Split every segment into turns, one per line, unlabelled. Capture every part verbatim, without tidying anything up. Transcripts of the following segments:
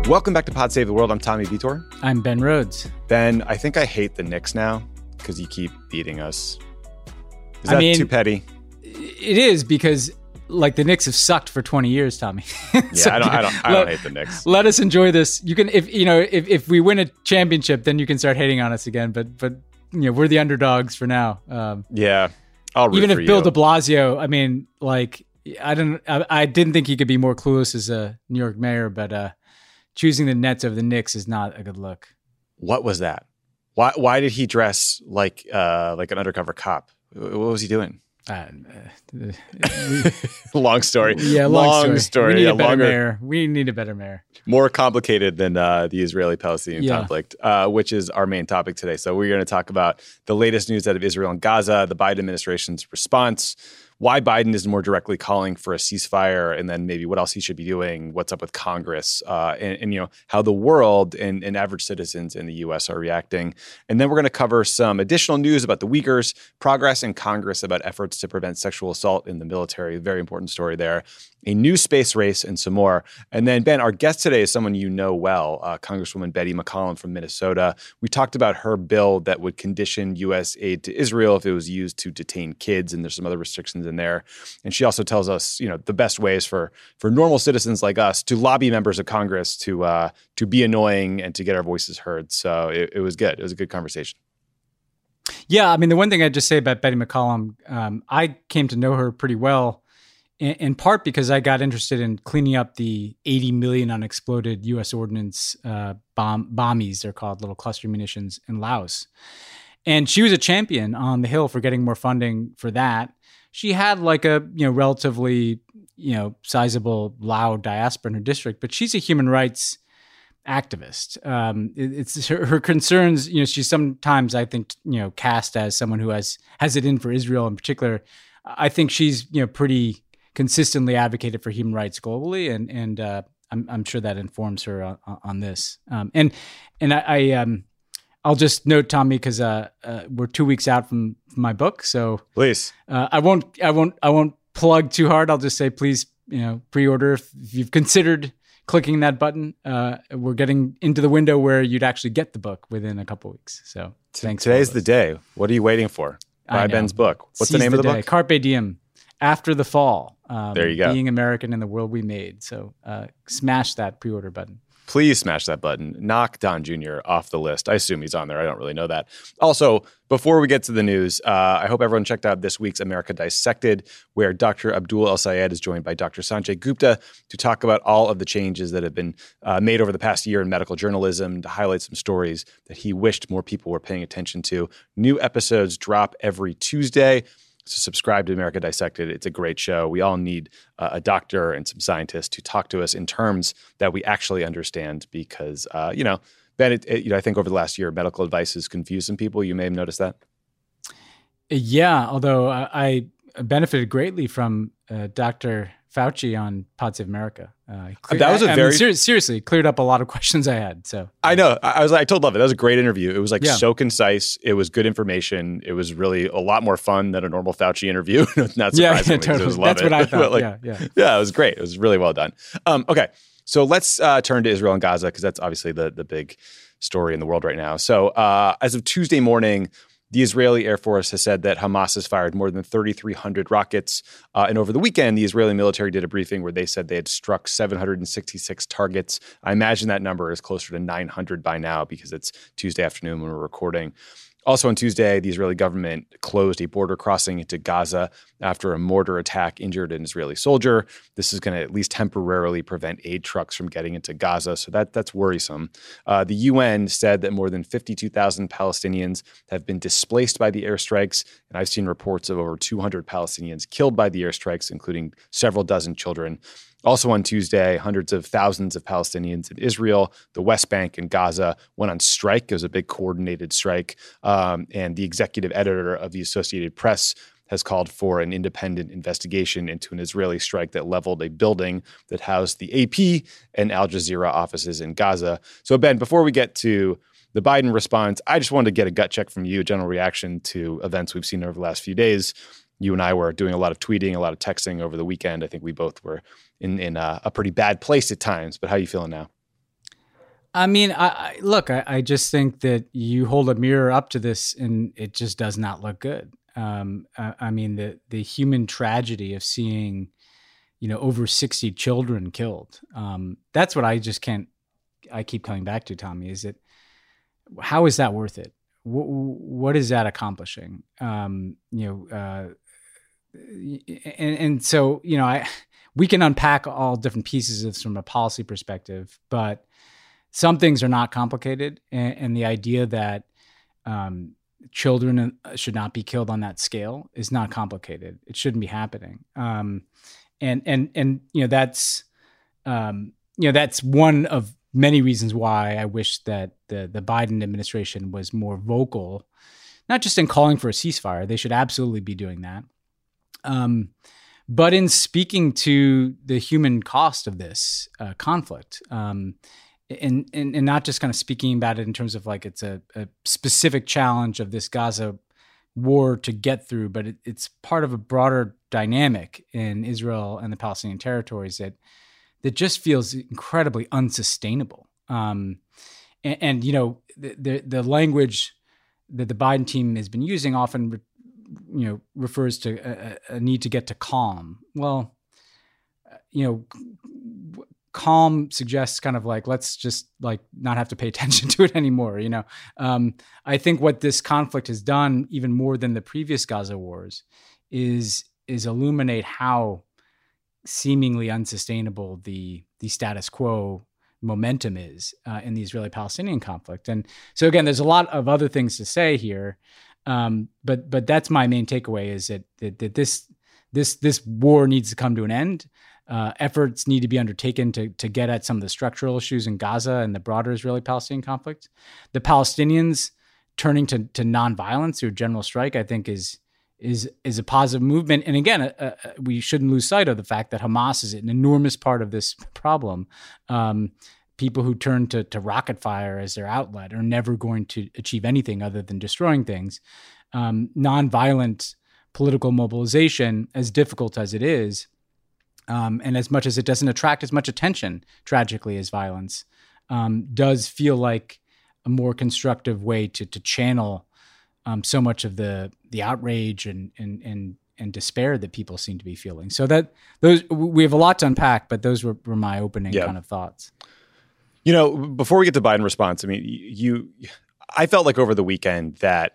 Welcome back to Pod Save the World. I'm Tommy Vitor.
I'm Ben Rhodes.
Ben, I think I hate the Knicks now because you keep beating us. Is
I
that
mean,
too petty?
It is because, like, the Knicks have sucked for twenty years, Tommy.
Yeah,
So
I don't. I don't. I
let,
don't hate the Knicks.
Let us enjoy this. You can, if you know, if, if we win a championship, then you can start hating on us again. But but you know, we're the underdogs for now. Um,
Yeah, I'll root
even
for
if Bill
you.
De Blasio, I mean, like, I don't, I, I didn't think he could be more clueless as a New York mayor, but uh, choosing the Nets over the Knicks is not a good look.
What was that? Why? Why did he dress like uh, like an undercover cop? What was he doing?
Uh, uh, we,
Long story.
yeah, long,
long
story.
story.
We need
yeah,
a better
longer,
mayor. We need a better mayor.
more complicated than uh, the Israeli-Palestinian
Yeah.
conflict, uh, which is our main topic today. So we're going to talk about the latest news out of Israel and Gaza, the Biden administration's response, why Biden is more directly calling for a ceasefire, and then maybe what else he should be doing, what's up with Congress, uh, and, and you know how the world and, and average citizens in the U S are reacting. And then we're going to cover some additional news about the Uyghurs, progress in Congress about efforts to prevent sexual assault in the military, very important story there, a new space race, and some more. And then, Ben, our guest today is someone you know well, uh, Congresswoman Betty McCollum from Minnesota. We talked about her bill that would condition U S aid to Israel if it was used to detain kids, and there's some other restrictions in there. And she also tells us, you know, the best ways for for normal citizens like us to lobby members of Congress to uh, to be annoying and to get our voices heard. So it, it was good. It was a good conversation.
Yeah, I mean, the one thing I'd just say about Betty McCollum, um, I came to know her pretty well, in, in part because I got interested in cleaning up the eighty million unexploded U S ordnance uh, bomb bombies, they're called, little cluster munitions, in Laos. And she was a champion on the Hill for getting more funding for that. She had like a, you know, relatively, you know, sizable Lao diaspora in her district, but she's a human rights activist. Um, it, it's her, her concerns, you know, she's sometimes, I think, you know, cast as someone who has, has it in for Israel in particular. I think she's, you know, pretty consistently advocated for human rights globally. And, and uh, I'm, I'm sure that informs her on, on this. Um, and, and I, I um, I'll just note, Tommy, because uh, uh, we're two weeks out from, from my book, so
Please.
uh, I won't, I won't, I won't plug too hard. I'll just say, please, you know, pre-order if, if you've considered clicking that button. Uh, we're getting into the window where you'd actually get the book within a couple weeks. So thanks.
Today's the day. What are you waiting for? Buy Ben's book. What's the
Seize
name of the
day.
book?
Carpe Diem. After the Fall. Um,
There you go.
Being American in the World We Made. So uh, smash that pre-order button.
Please smash that button. Knock Don Junior off the list. I assume he's on there. I don't really know that. Also, before we get to the news, uh, I hope everyone checked out this week's America Dissected, where Doctor Abdul El-Sayed is joined by Doctor Sanjay Gupta to talk about all of the changes that have been uh, made over the past year in medical journalism, to highlight some stories that he wished more people were paying attention to. New episodes drop every Tuesday. So subscribe to America Dissected. It's a great show. We all need uh, a doctor and some scientists to talk to us in terms that we actually understand because, uh, you know, Ben, it, it, you know, I think over the last year, medical advice has confused some people. You may have noticed that.
Yeah, although I, I benefited greatly from uh, Doctor Fauci on Pod Save America. Uh, clear,
that was a
I, I
very
mean, ser- seriously cleared up a lot of questions I had. So
I know. I, I was. I told Love it. That was a great interview. It was like
Yeah.
so concise. It was good information. It was really a lot more fun than a normal Fauci interview. Not
yeah,
surprisingly,
yeah
'cause it
totally.
was
That's
Love
what
It.
I thought.
But, like,
yeah, yeah.
Yeah, it was great. It was really well done. Um, okay, so let's uh, turn to Israel and Gaza because that's obviously the the big story in the world right now. So uh, as of Tuesday morning, the Israeli Air Force has said that Hamas has fired more than thirty-three hundred rockets. Uh, and over the weekend, the Israeli military did a briefing where they said they had struck seven hundred sixty-six targets. I imagine that number is closer to nine hundred by now because it's Tuesday afternoon when we're recording. Also on Tuesday, the Israeli government closed a border crossing into Gaza after a mortar attack injured an Israeli soldier. This is going to at least temporarily prevent aid trucks from getting into Gaza, so that that's worrisome. Uh, the U N said that more than fifty-two thousand Palestinians have been displaced by the airstrikes, and I've seen reports of over two hundred Palestinians killed by the airstrikes, including several dozen children. Also on Tuesday, hundreds of thousands of Palestinians in Israel, the West Bank, and Gaza went on strike. It was a big coordinated strike. Um, and the executive editor of the Associated Press has called for an independent investigation into an Israeli strike that leveled a building that housed the A P and Al Jazeera offices in Gaza. So, Ben, before we get to the Biden response, I just wanted to get a gut check from you, a general reaction to events we've seen over the last few days. You and I were doing a lot of tweeting, a lot of texting over the weekend. I think we both were in, in a, a pretty bad place at times, but how are you feeling now?
I mean, I, I look, I, I just think that you hold a mirror up to this and it just does not look good. Um, I, I mean, the the human tragedy of seeing, you know, over sixty children killed. Um, that's what I just can't, I keep coming back to, Tommy, is it, how is that worth it? W- what is that accomplishing? Um, you know, uh, and, and so, you know, I, we can unpack all different pieces of this from a policy perspective, but some things are not complicated, and, and the idea that um, children should not be killed on that scale is not complicated. It shouldn't be happening, um, and and and you know that's um, you know that's one of many reasons why I wish that the the Biden administration was more vocal, not just in calling for a ceasefire. They should absolutely be doing that, um, but in speaking to the human cost of this uh, conflict. Um, And, and and not just kind of speaking about it in terms of like it's a, a specific challenge of this Gaza war to get through, but it, it's part of a broader dynamic in Israel and the Palestinian territories that that just feels incredibly unsustainable. Um, and, and you know the, the the language that the Biden team has been using often, re, you know, refers to a, a need to get to calm. Well, you know. Calm suggests kind of like, let's just like not have to pay attention to it anymore. You know, um, I think what this conflict has done even more than the previous Gaza wars is, is illuminate how seemingly unsustainable the, the status quo momentum is uh, in the Israeli-Palestinian conflict. And so again, there's a lot of other things to say here. Um, but, but that's my main takeaway is that, that, that this, this, this war needs to come to an end. Uh, efforts need to be undertaken to to get at some of the structural issues in Gaza and the broader Israeli-Palestinian conflict. The Palestinians turning to to nonviolence through general strike, I think, is is is a positive movement. And again, uh, uh, we shouldn't lose sight of the fact that Hamas is an enormous part of this problem. Um, people who turn to to rocket fire as their outlet are never going to achieve anything other than destroying things. Um, nonviolent political mobilization, as difficult as it is, Um, and as much as it doesn't attract as much attention, tragically, as violence, um, does feel like a more constructive way to to channel um, so much of the the outrage and and and and despair that people seem to be feeling. So that those we have a lot to unpack, but those were, were my opening yeah. kind of thoughts.
You know, before we get to Biden response, I mean, you, I felt like over the weekend that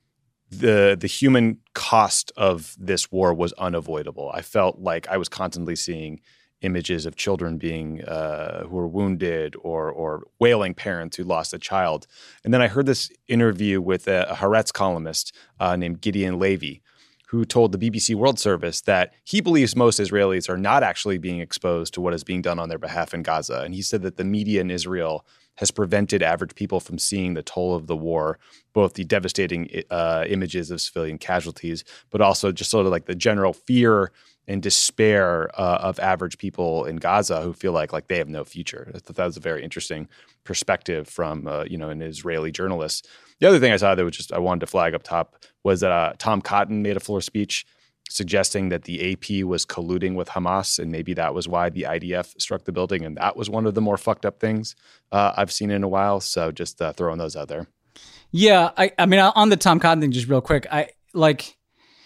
the the human cost of this war was unavoidable. I felt like I was constantly seeing images of children being uh, who were wounded or or wailing parents who lost a child. And then I heard this interview with a, a Haaretz columnist uh, named Gideon Levy, who told the B B C World Service that he believes most Israelis are not actually being exposed to what is being done on their behalf in Gaza. And he said that the media in Israel has prevented average people from seeing the toll of the war, both the devastating uh, images of civilian casualties, but also just sort of like the general fear and despair uh, of average people in Gaza who feel like like they have no future. I thought that was a very interesting perspective from uh, you know an Israeli journalist. The other thing I saw that was just I wanted to flag up top was that uh, Tom Cotton made a floor speech suggesting that the A P was colluding with Hamas, and maybe that was why the I D F struck the building, and that was one of the more fucked up things uh, I've seen in a while. So just uh, throwing those out there.
Yeah, I, I mean, on the Tom Cotton thing, just real quick, I like,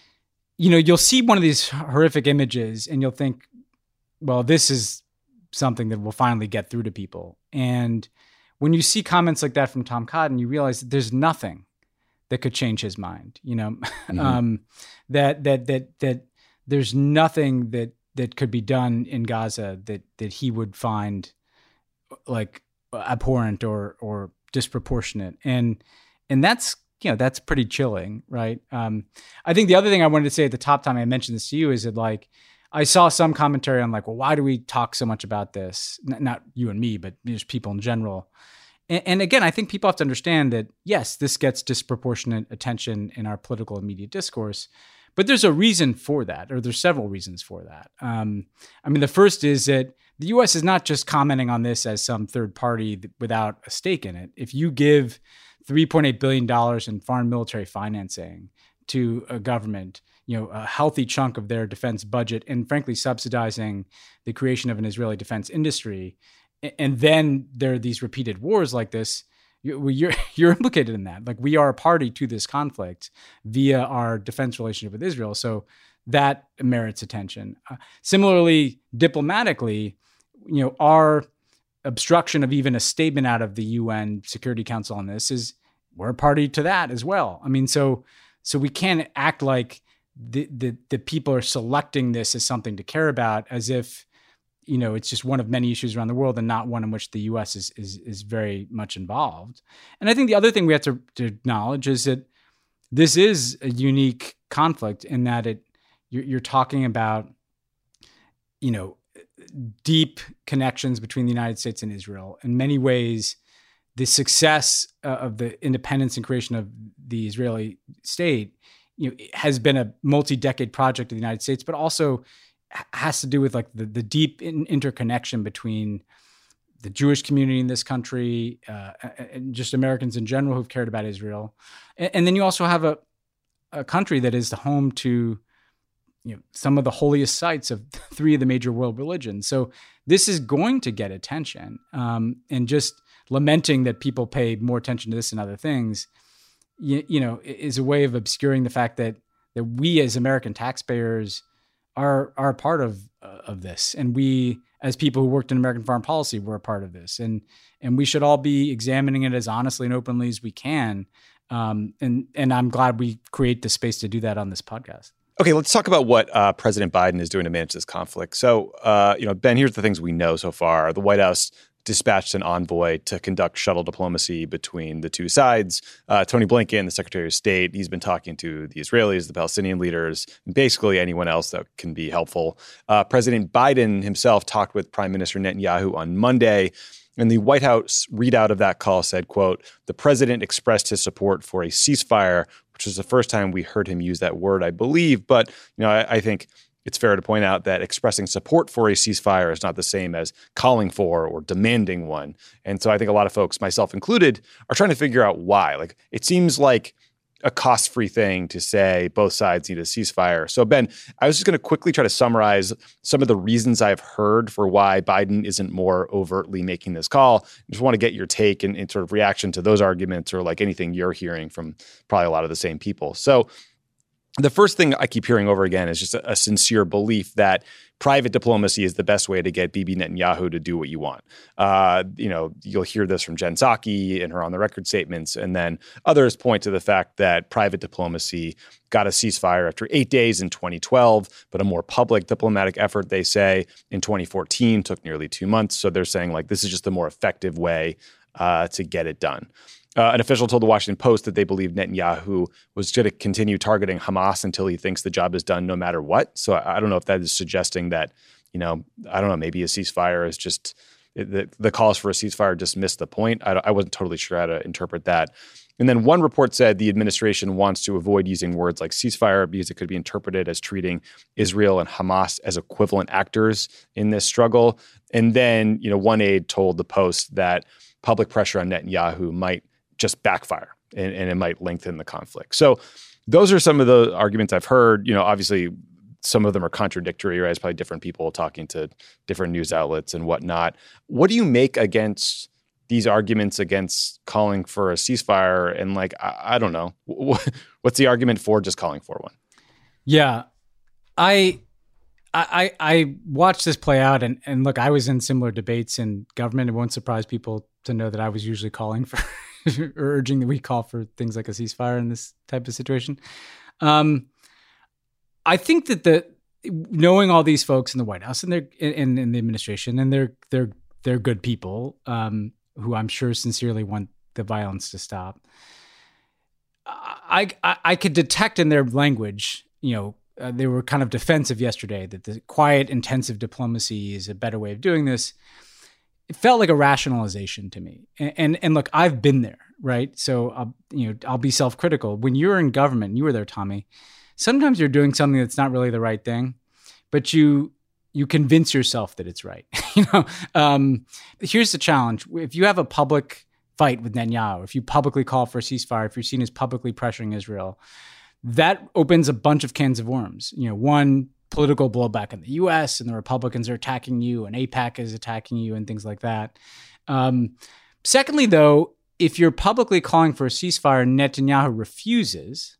you know, you'll see one of these horrific images, and you'll think, well, this is something that will finally get through to people. And when you see comments like that from Tom Cotton, you realize that there's nothing that could change his mind, you know, mm-hmm. um, that, that, that, that there's nothing that, that could be done in Gaza that, that he would find like abhorrent or, or disproportionate. And, and that's, you know, that's pretty chilling. Right. Um, I think the other thing I wanted to say at the top time I mentioned this to you is that like, I saw some commentary on like, well, why do we talk so much about this? N- not you and me, but just people in general. And again, I think people have to understand that, yes, this gets disproportionate attention in our political and media discourse, but there's a reason for that, or there's several reasons for that. Um, I mean, the first is that the U S is not just commenting on this as some third party without a stake in it. If you give three point eight billion dollars in foreign military financing to a government, you know, a healthy chunk of their defense budget, and frankly, subsidizing the creation of an Israeli defense industry, and then there are these repeated wars like this, you're you're implicated in that. Like, we are a party to this conflict via our defense relationship with Israel. So that merits attention. Uh, similarly, diplomatically, you know, our obstruction of even a statement out of the U N Security Council on this is we're a party to that as well. I mean, so so we can't act like the the, the people are selecting this as something to care about, as if, you know, it's just one of many issues around the world and not one in which the U S is is is very much involved. And I think the other thing we have to, to acknowledge is that this is a unique conflict in that it you're, you're talking about, you know, deep connections between the United States and Israel. In many ways, the success uh, of the independence and creation of the Israeli state, you know, has been a multi-decade project of the United States, but also has to do with like the, the deep in, interconnection between the Jewish community in this country uh, and just Americans in general who've cared about Israel. And, and then you also have a, a country that is the home to, you know, some of the holiest sites of three of the major world religions. So this is going to get attention. Um, and just lamenting that people pay more attention to this and other things, you, you know, is a way of obscuring the fact that that we as American taxpayers are are a part of uh, of this, and we as people who worked in American foreign policy were a part of this, and and we should all be examining it as honestly and openly as we can. Um, and and I'm glad we create the space to do that on this podcast.
Okay, let's talk about what uh, President Biden is doing to manage this conflict. So, uh, you know, Ben, here's the things we know so far. The White House dispatched an envoy to conduct shuttle diplomacy between the two sides. Uh, Tony Blinken, the Secretary of State, he's been talking to the Israelis, the Palestinian leaders, and basically anyone else that can be helpful. Uh, President Biden himself talked with Prime Minister Netanyahu on Monday. And the White House readout of that call said, quote, the president expressed his support for a ceasefire, which was the first time we heard him use that word, I believe. But, you know, I, I think it's fair to point out that expressing support for a ceasefire is not the same as calling for or demanding one. And so I think a lot of folks, myself included, are trying to figure out why. Like, it seems like a cost-free thing to say both sides need a ceasefire. So, Ben, I was just going to quickly try to summarize some of the reasons I've heard for why Biden isn't more overtly making this call. I just want to get your take and, and sort of reaction to those arguments, or like anything you're hearing from probably a lot of the same people. So the first thing I keep hearing over again is just a, a sincere belief that private diplomacy is the best way to get Bibi Netanyahu to do what you want. Uh, you know, you'll hear this from Jen Psaki in her on-the-record statements, and then others point to the fact that private diplomacy got a ceasefire after eight days in twenty twelve, but a more public diplomatic effort, they say, in twenty fourteen took nearly two months. So they're saying, like, this is just the more effective way uh, to get it done. Uh, an official told the Washington Post that they believe Netanyahu was going to continue targeting Hamas until he thinks the job is done no matter what. So I, I don't know if that is suggesting that, you know, I don't know, maybe a ceasefire is just, the, the calls for a ceasefire just missed the point. I, I wasn't totally sure how to interpret that. And then one report said the administration wants to avoid using words like ceasefire because it could be interpreted as treating Israel and Hamas as equivalent actors in this struggle. And then, you know, one aide told the Post that public pressure on Netanyahu might just backfire and, and it might lengthen the conflict. So those are some of the arguments I've heard. You know, obviously some of them are contradictory, right? It's probably different people talking to different news outlets and whatnot. What do you make against these arguments against calling for a ceasefire? And like, I, I don't know, what's the argument for just calling for one?
Yeah, I, I, I watched this play out, and, and look, I was in similar debates in government. It won't surprise people to know that I was usually calling for or urging that we call for things like a ceasefire in this type of situation. Um, I think that the knowing all these folks in the White House and they're in, in the administration, and they're they're they're good people um, who I'm sure sincerely want the violence to stop. I I, I could detect in their language, you know, uh, they were kind of defensive yesterday that the quiet, intensive diplomacy is a better way of doing this. It felt like a rationalization to me. And, and and look, I've been there, right? So I'll, you know, I'll be self-critical. When you're in government, you were there, Tommy, sometimes you're doing something that's not really the right thing, but you you convince yourself that it's right. you know, um, here's the challenge. If you have a public fight with Netanyahu, if you publicly call for a ceasefire, if you're seen as publicly pressuring Israel, that opens a bunch of cans of worms. You know, one, political blowback in the U S and the Republicans are attacking you and AIPAC is attacking you and things like that. Um, secondly, though, if you're publicly calling for a ceasefire and Netanyahu refuses,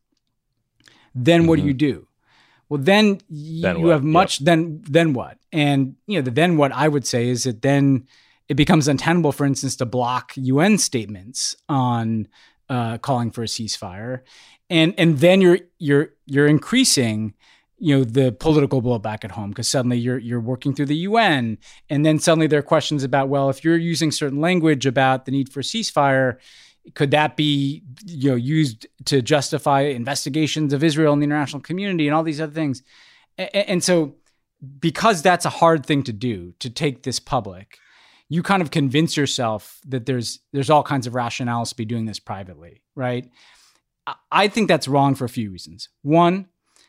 then what mm-hmm. do you do? Well, then, y-
then
you
what?
have much,
yep.
then then what? And you know, the then what I would say is that then it becomes untenable, for instance, to block U N statements on uh, calling for a ceasefire. And and then you're you're you're increasing, you know, the political blowback at home because suddenly you're you're working through the U N, and then suddenly there are questions about, well, if you're using certain language about the need for a ceasefire, could that be, you know, used to justify investigations of Israel in the international community and all these other things? And, and so, because that's a hard thing to do, to take this public, you kind of convince yourself that there's there's all kinds of rationales to be doing this privately, right? I think that's wrong for a few reasons. One,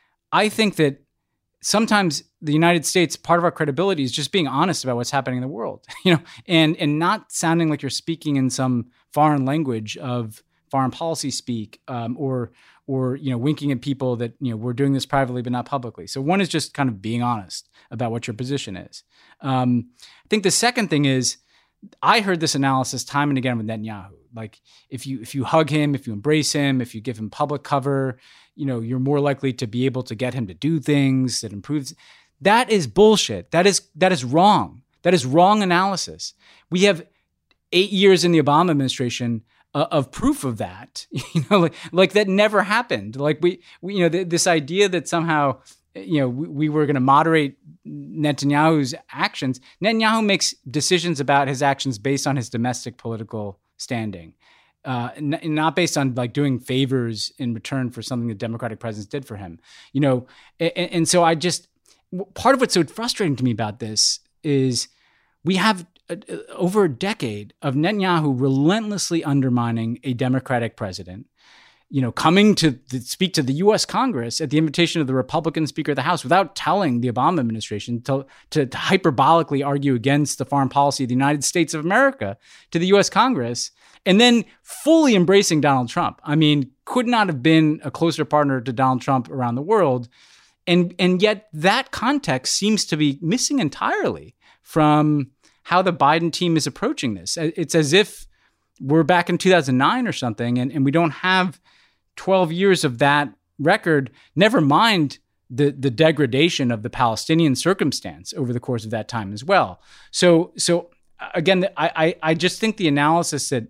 I think that sometimes the United States, part of our credibility is just being honest about what's happening in the world, you know, and and not sounding like you're speaking in some foreign language of foreign policy speak, um, or or you know, winking at people that, you know, we're doing this privately but not publicly. So one is just kind of being honest about what your position is. Um, I think the second thing is, I heard this analysis time and again with Netanyahu. Like if you if you hug him, if you embrace him, if you give him public cover, you know, you're more likely to be able to get him to do things that improves. That is bullshit. That is that is wrong. That is wrong analysis. We have eight years in the Obama administration uh, of proof of that. You know, like like that never happened. Like we, we you know, th- this idea that somehow, you know, we, we were going to moderate Netanyahu's actions. Netanyahu makes decisions about his actions based on his domestic political standing, uh, n- not based on like doing favors in return for something the Democratic presidents did for him. You know, and, and so I just, part of what's so frustrating to me about this is we have a, a, over a decade of Netanyahu relentlessly undermining a Democratic president, you know, coming to the, speak to the U S Congress at the invitation of the Republican Speaker of the House without telling the Obama administration to, to, to hyperbolically argue against the foreign policy of the United States of America to the U S Congress, and then fully embracing Donald Trump. I mean, could not have been a closer partner to Donald Trump around the world. And, and yet that context seems to be missing entirely from how the Biden team is approaching this. It's as if we're back in two thousand nine or something, and, and we don't have twelve years of that record, never mind the, the degradation of the Palestinian circumstance over the course of that time as well. So, so again, I, I, I just think the analysis that,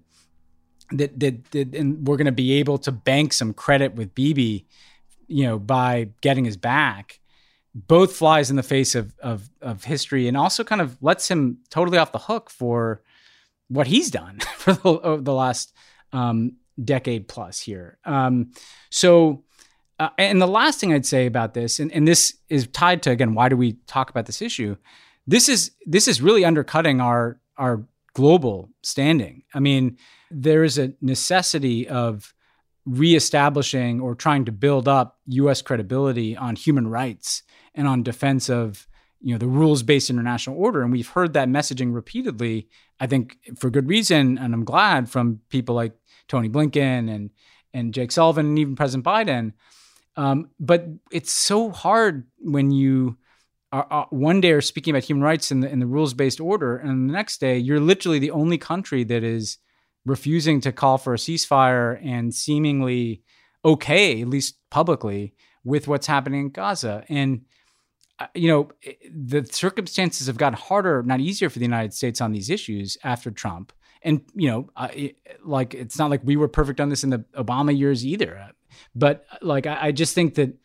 that, that, that and we're going to be able to bank some credit with Bibi, you know, by getting his back, both flies in the face of, of, of history, and also kind of lets him totally off the hook for what he's done for the, the last, um, decade plus here. Um, so, uh, and the last thing I'd say about this, and, and this is tied to, again, why do we talk about this issue? This is, this is really undercutting our, our global standing. I mean, there is a necessity of reestablishing or trying to build up U S credibility on human rights and on defense of, you know, the rules-based international order. And we've heard that messaging repeatedly, I think for good reason. And I'm glad, from people like Tony Blinken and, and Jake Sullivan and even President Biden. Um, but it's so hard when you are, are one day are speaking about human rights in the, in the rules-based order, and the next day you're literally the only country that is refusing to call for a ceasefire and seemingly okay, at least publicly, with what's happening in Gaza. And, uh, you know, the circumstances have gotten harder, not easier, for the United States on these issues after Trump. And, you know, uh, it, like, it's not like we were perfect on this in the Obama years either. But like, I, I just think that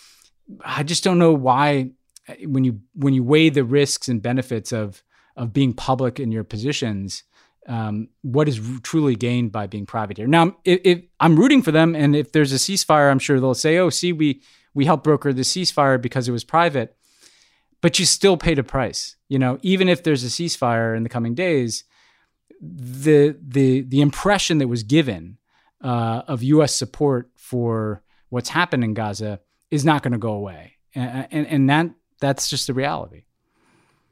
I just don't know why, when you when you weigh the risks and benefits of of being public in your positions, um, what is r- truly gained by being private here. Now, if, if I'm rooting for them, and if there's a ceasefire, I'm sure they'll say, "Oh, see, we we helped broker the ceasefire because it was private." But you still paid a price. You know, even if there's a ceasefire in the coming days, the the the impression that was given uh, of U S support for what's happened in Gaza is not going to go away, and, and and that that's just the reality.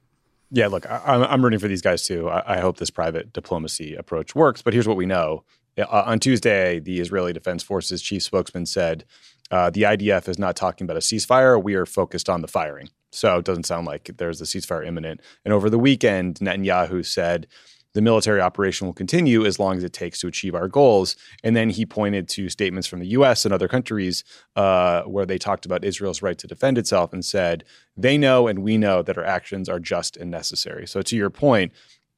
Yeah, look, I, I'm rooting for these guys too. I, I hope this private diplomacy approach works. But here's what we know: Uh, on Tuesday, the Israeli Defense Forces chief spokesman said, uh, the I D F is not talking about a ceasefire. We are focused on the firing. So it doesn't sound like there's a ceasefire imminent. And over the weekend, Netanyahu said the military operation will continue as long as it takes to achieve our goals. And then he pointed to statements from the U S and other countries uh, where they talked about Israel's right to defend itself and said, they know and we know that our actions are just and necessary. So to your point,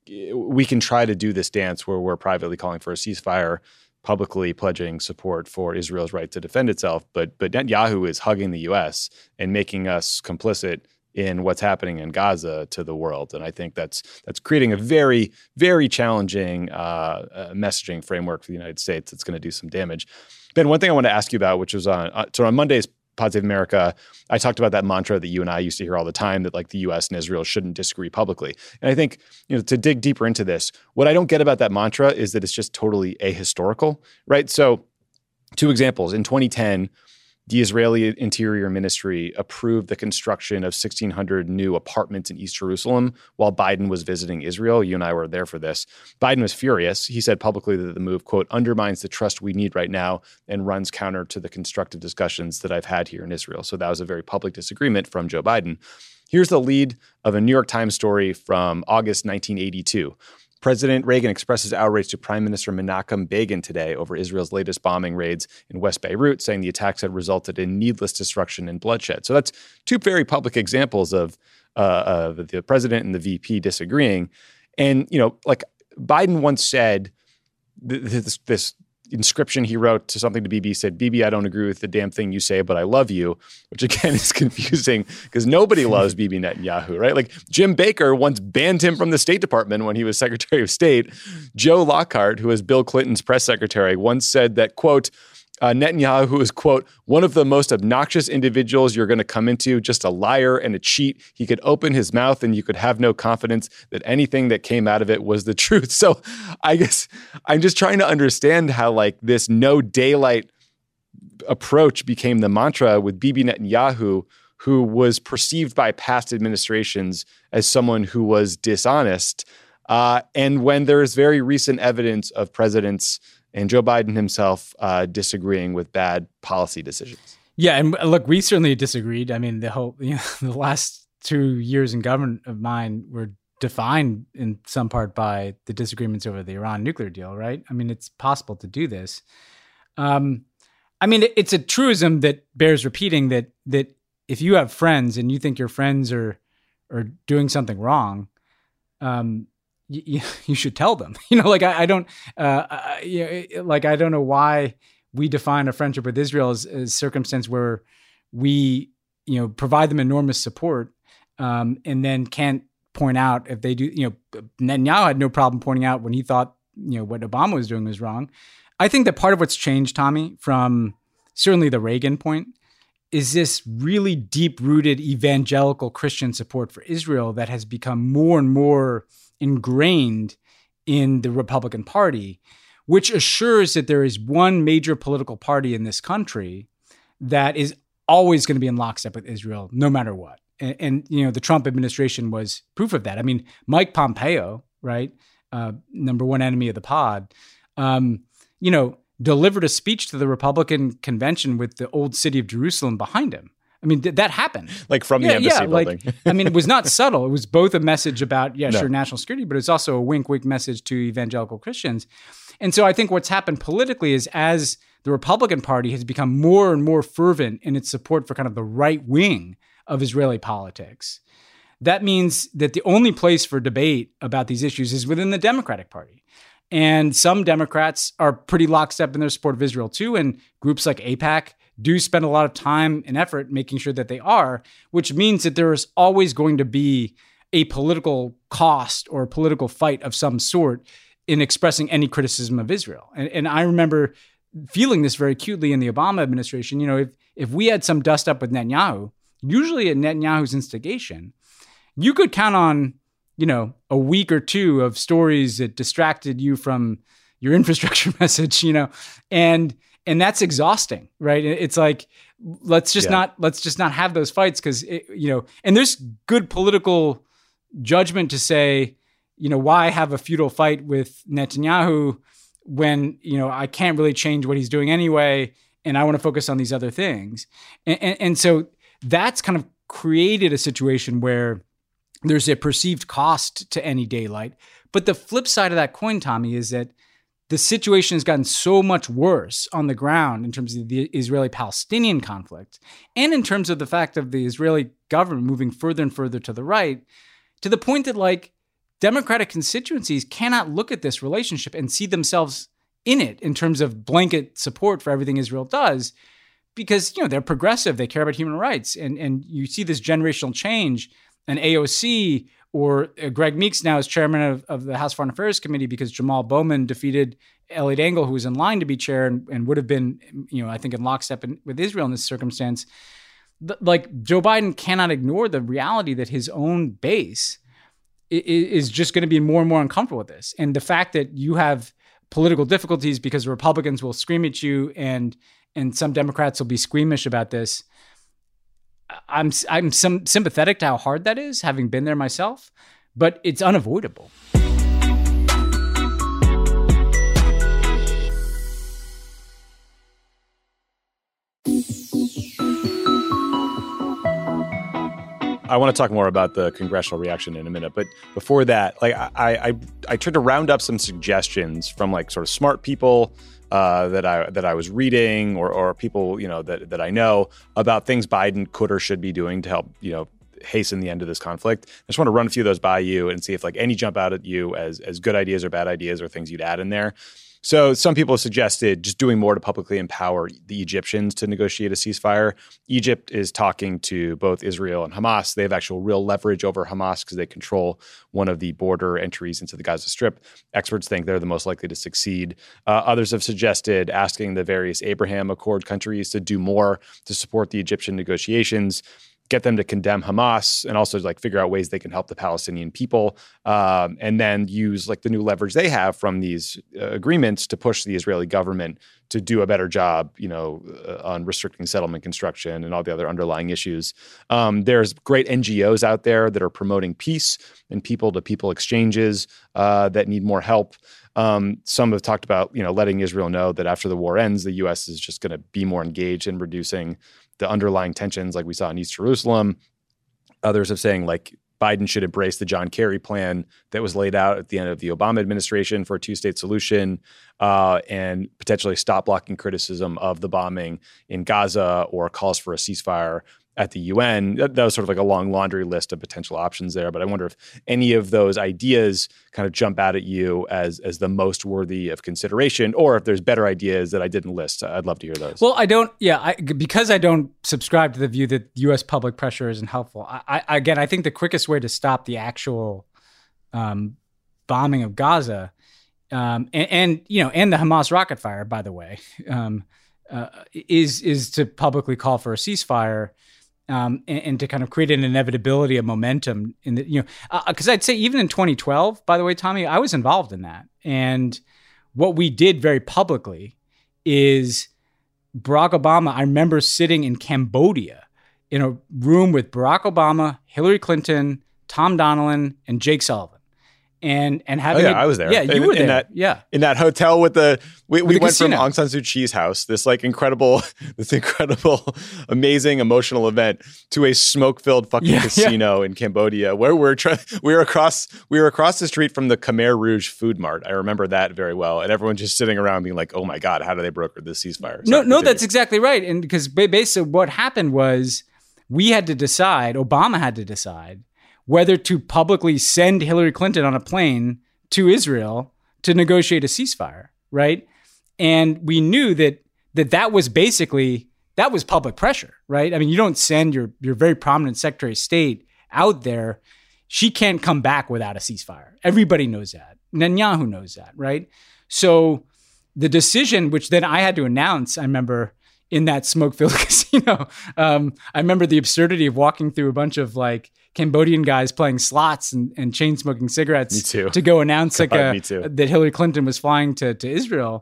we can try to do this dance where we're privately calling for a ceasefire, publicly pledging support for Israel's right to defend itself. But, but Netanyahu is hugging the U S and making us complicit in what's happening in Gaza to the world. And I think that's that's creating a very, very challenging uh, uh, messaging framework for the United States that's going to do some damage. Ben, one thing I want to ask you about, which was on, uh, so on Monday's Pod Save America, I talked about that mantra that you and I used to hear all the time, that like the U S and Israel shouldn't disagree publicly. And I think, you know, to dig deeper into this, what I don't get about that mantra is that it's just totally ahistorical, right? So two examples. In twenty ten, the Israeli Interior Ministry approved the construction of sixteen hundred new apartments in East Jerusalem while Biden was visiting Israel. You and I were there for this. Biden was furious. He said publicly that the move, quote, undermines the trust we need right now and runs counter to the constructive discussions that I've had here in Israel. So that was a very public disagreement from Joe Biden. Here's the lead of a New York Times story from August nineteen eighty-two. President Reagan expresses outrage to Prime Minister Menachem Begin today over Israel's latest bombing raids in West Beirut, saying the attacks had resulted in needless destruction and bloodshed. So that's two very public examples of, uh, of the president and the V P disagreeing. And, you know, like Biden once said, this, this inscription he wrote to something to Bibi said, Bibi, I don't agree with the damn thing you say, but I love you, which again is confusing because nobody loves Bibi Netanyahu, right? Like Jim Baker once banned him from the State Department when he was Secretary of State. Joe Lockhart, who was Bill Clinton's press secretary, once said that, quote, Uh, Netanyahu is, quote, one of the most obnoxious individuals you're going to come into, just a liar and a cheat. He could open his mouth and you could have no confidence that anything that came out of it was the truth. So I guess I'm just trying to understand how like this no daylight approach became the mantra with Bibi Netanyahu, who was perceived by past administrations as someone who was dishonest. Uh, and when there's very recent evidence of presidents and Joe Biden himself uh, disagreeing with bad policy decisions.
Yeah, and look, we certainly disagreed. I mean, the whole you know, the last two years in government of mine were defined in some part by the disagreements over the Iran nuclear deal, right? I mean, it's possible to do this. Um, I mean, it's a truism that bears repeating that that if you have friends and you think your friends are are doing something wrong, um, You, you should tell them, you know, like I, I don't, uh, I, you know, like I don't know why we define a friendship with Israel as a circumstance where we, you know, provide them enormous support, um, and then can't point out if they do. You know, Netanyahu had no problem pointing out when he thought, you know, what Obama was doing was wrong. I think that part of what's changed, Tommy, from certainly the Reagan point, is this really deep-rooted evangelical Christian support for Israel that has become more and more ingrained in the Republican Party, which assures that there is one major political party in this country that is always going to be in lockstep with Israel, no matter what. And, and you know, the Trump administration was proof of that. I mean, Mike Pompeo, right, uh, number one enemy of the pod, um, you know, delivered a speech to the Republican convention with the old city of Jerusalem behind him. I mean, th- that happened.
Like from the
yeah,
embassy
yeah,
building.
Like, I mean, it was not subtle. It was both a message about, yeah,
no.
sure, national security, but it's also a wink, wink message to evangelical Christians. And so I think what's happened politically is as the Republican Party has become more and more fervent in its support for kind of the right wing of Israeli politics, that means that the only place for debate about these issues is within the Democratic Party. And some Democrats are pretty lockstep in their support of Israel too, and groups like AIPAC do spend a lot of time and effort making sure that they are, which means that there is always going to be a political cost or a political fight of some sort in expressing any criticism of Israel. And, and I remember feeling this very acutely in the Obama administration. You know, if, if we had some dust up with Netanyahu, usually at Netanyahu's instigation, you could count on, you know, a week or two of stories that distracted you from your infrastructure message, you know, and And that's exhausting, right? It's like, let's just yeah. not, let's just not have those fights because, you know, and there's good political judgment to say, you know, why have a feudal fight with Netanyahu when, you know, I can't really change what he's doing anyway, and I want to focus on these other things. And, and, and so that's kind of created a situation where there's a perceived cost to any daylight. But the flip side of that coin, Tommy, is that the situation has gotten so much worse on the ground in terms of the Israeli-Palestinian conflict and in terms of the fact of the Israeli government moving further and further to the right, to the point that, like, Democratic constituencies cannot look at this relationship and see themselves in it in terms of blanket support for everything Israel does, because, you know, they're progressive, they care about human rights. And, and you see this generational change, and A O C or uh, Greg Meeks now is chairman of, of the House Foreign Affairs Committee because Jamal Bowman defeated Elliot Engel, who was in line to be chair and, and would have been, you know, I think in lockstep in, with Israel in this circumstance. But, like, Joe Biden cannot ignore the reality that his own base is, is just going to be more and more uncomfortable with this. And the fact that you have political difficulties because Republicans will scream at you and and some Democrats will be squeamish about this. I'm I'm some sympathetic to how hard that is, having been there myself, but it's unavoidable.
I want to talk more about the congressional reaction in a minute, but before that, like I, I, I tried to round up some suggestions from like sort of smart people uh, that I that I was reading, or or people you know that that I know about things Biden could or should be doing to help you know hasten the end of this conflict. I just want to run a few of those by you and see if like any jump out at you as as good ideas or bad ideas or things you'd add in there. So some people have suggested just doing more to publicly empower the Egyptians to negotiate a ceasefire. Egypt is talking to both Israel and Hamas. They have actual real leverage over Hamas because they control one of the border entries into the Gaza Strip. Experts think they're the most likely to succeed. Uh, others have suggested asking the various Abraham Accord countries to do more to support the Egyptian negotiations, get them to condemn Hamas, and also like figure out ways they can help the Palestinian people, um, and then use like the new leverage they have from these uh, agreements to push the Israeli government to do a better job, you know, uh, on restricting settlement construction and all the other underlying issues. Um, there's great N G Os out there that are promoting peace and people-to-people exchanges uh, that need more help. Um, some have talked about, you know, letting Israel know that after the war ends, the U S is just going to be more engaged in reducing the underlying tensions like we saw in East Jerusalem. Others have saying like Biden should embrace the John Kerry plan that was laid out at the end of the Obama administration for a two-state solution, uh, and potentially stop blocking criticism of the bombing in Gaza or calls for a ceasefire at the U N. That, that was sort of like a long laundry list of potential options there. But I wonder if any of those ideas kind of jump out at you as as the most worthy of consideration, or if there's better ideas that I didn't list. I'd love to hear those.
Well, I don't, yeah, I, because I don't subscribe to the view that U S public pressure isn't helpful. I, I again, I think the quickest way to stop the actual um, bombing of Gaza, um, and, and you know, and the Hamas rocket fire, by the way, um, uh, is is to publicly call for a ceasefire. Um, and, and to kind of create an inevitability of momentum in the, you know, because uh, I'd say even in twenty twelve, by the way, Tommy, I was involved in that. And what we did very publicly is Barack Obama, I remember sitting in Cambodia in a room with Barack Obama, Hillary Clinton, Tom Donilon, and Jake Sullivan. And and having
oh, yeah,
a,
I was there.
Yeah, you
in,
were there.
In that,
yeah,
in that hotel with the we,
with
we
the
went
casino.
from Aung San Suu Kyi's house, this like incredible, this incredible, amazing emotional event, to a smoke-filled fucking yeah, casino yeah. in Cambodia, where we're trying. We were across we were across the street from the Khmer Rouge food mart. I remember that very well, and everyone just sitting around being like, "Oh my god, how do they broker this ceasefire?"
So no, no, that's exactly right. And because basically what happened was we had to decide. Obama had to decide whether to publicly send Hillary Clinton on a plane to Israel to negotiate a ceasefire, right? And we knew that that that was basically, that was public pressure, right? I mean, you don't send your your very prominent Secretary of State out there. She can't come back without a ceasefire. Everybody knows that. Netanyahu knows that, right? So the decision, which then I had to announce, I remember in that smoke-filled casino, um, I remember the absurdity of walking through a bunch of like Cambodian guys playing slots and, and chain smoking cigarettes to go announce like a, that Hillary Clinton was flying to, to Israel.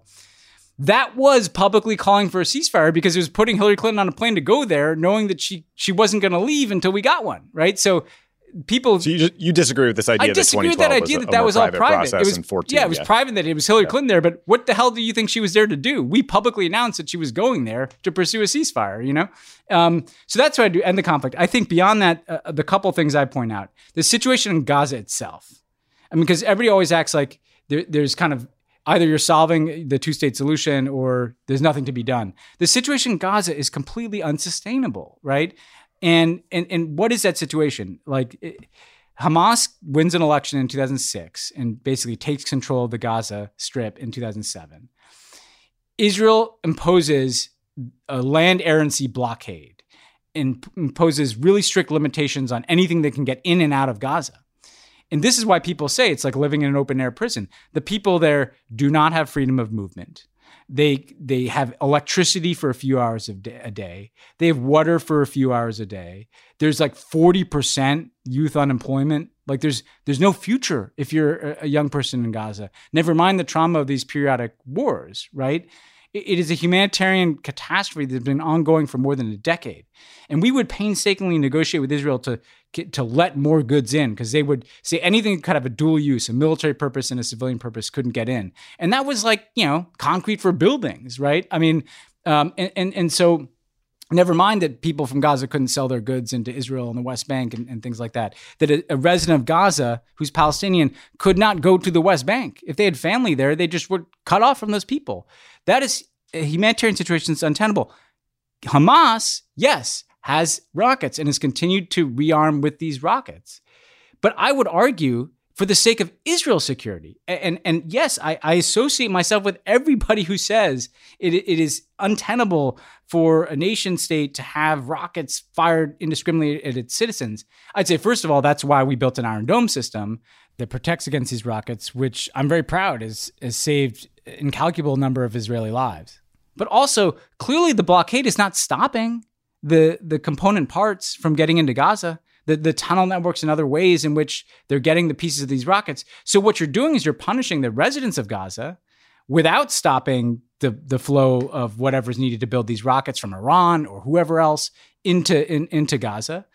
That was publicly calling for a ceasefire because it was putting Hillary Clinton on a plane to go there, knowing that she she wasn't going to leave until we got one, right? So people.
So you just, you disagree with this idea?
I disagree with that idea that that was all private. It was fourteen, yeah, it was yeah. private that it was Hillary yeah. Clinton there. But what the hell do you think she was there to do? We publicly announced that she was going there to pursue a ceasefire. You know, um, so that's what I do. End the conflict. I think beyond that, uh, the couple things I point out, the situation in Gaza itself. I mean, because everybody always acts like there, there's kind of either you're solving the two-state solution or there's nothing to be done. The situation in Gaza is completely unsustainable, right? And and and what is that situation? Like it, Hamas wins an election in two thousand six and basically takes control of the Gaza Strip in two thousand seven. Israel imposes a land, air, and sea blockade and imposes really strict limitations on anything that can get in and out of Gaza. And this is why people say it's like living in an open-air prison. The people there do not have freedom of movement. They they have electricity for a few hours a day. They have water for a few hours a day. There's like forty percent youth unemployment. Like there's there's no future if you're a young person in Gaza. Never mind the trauma of these periodic wars, right? It is a humanitarian catastrophe that's been ongoing for more than a decade. And we would painstakingly negotiate with Israel to to let more goods in because they would say anything that could have a dual use, a military purpose and a civilian purpose couldn't get in. And that was like, you know, concrete for buildings, right? I mean, um, and, and, and so never mind that people from Gaza couldn't sell their goods into Israel and the West Bank and, and things like that, that a, a resident of Gaza who's Palestinian could not go to the West Bank. If they had family there, they just were cut off from those people. That is a humanitarian situation that's untenable. Hamas, yes, has rockets and has continued to rearm with these rockets. But I would argue for the sake of Israel's security, and, and, and yes, I, I associate myself with everybody who says it, it is untenable for a nation state to have rockets fired indiscriminately at its citizens. I'd say, first of all, that's why we built an Iron Dome system that protects against these rockets, which I'm very proud has, has saved an incalculable number of Israeli lives. But also, clearly the blockade is not stopping the the component parts from getting into Gaza, the, the tunnel networks and other ways in which they're getting the pieces of these rockets. So what you're doing is you're punishing the residents of Gaza without stopping the, the flow of whatever's needed to build these rockets from Iran or whoever else into, in, into Gaza.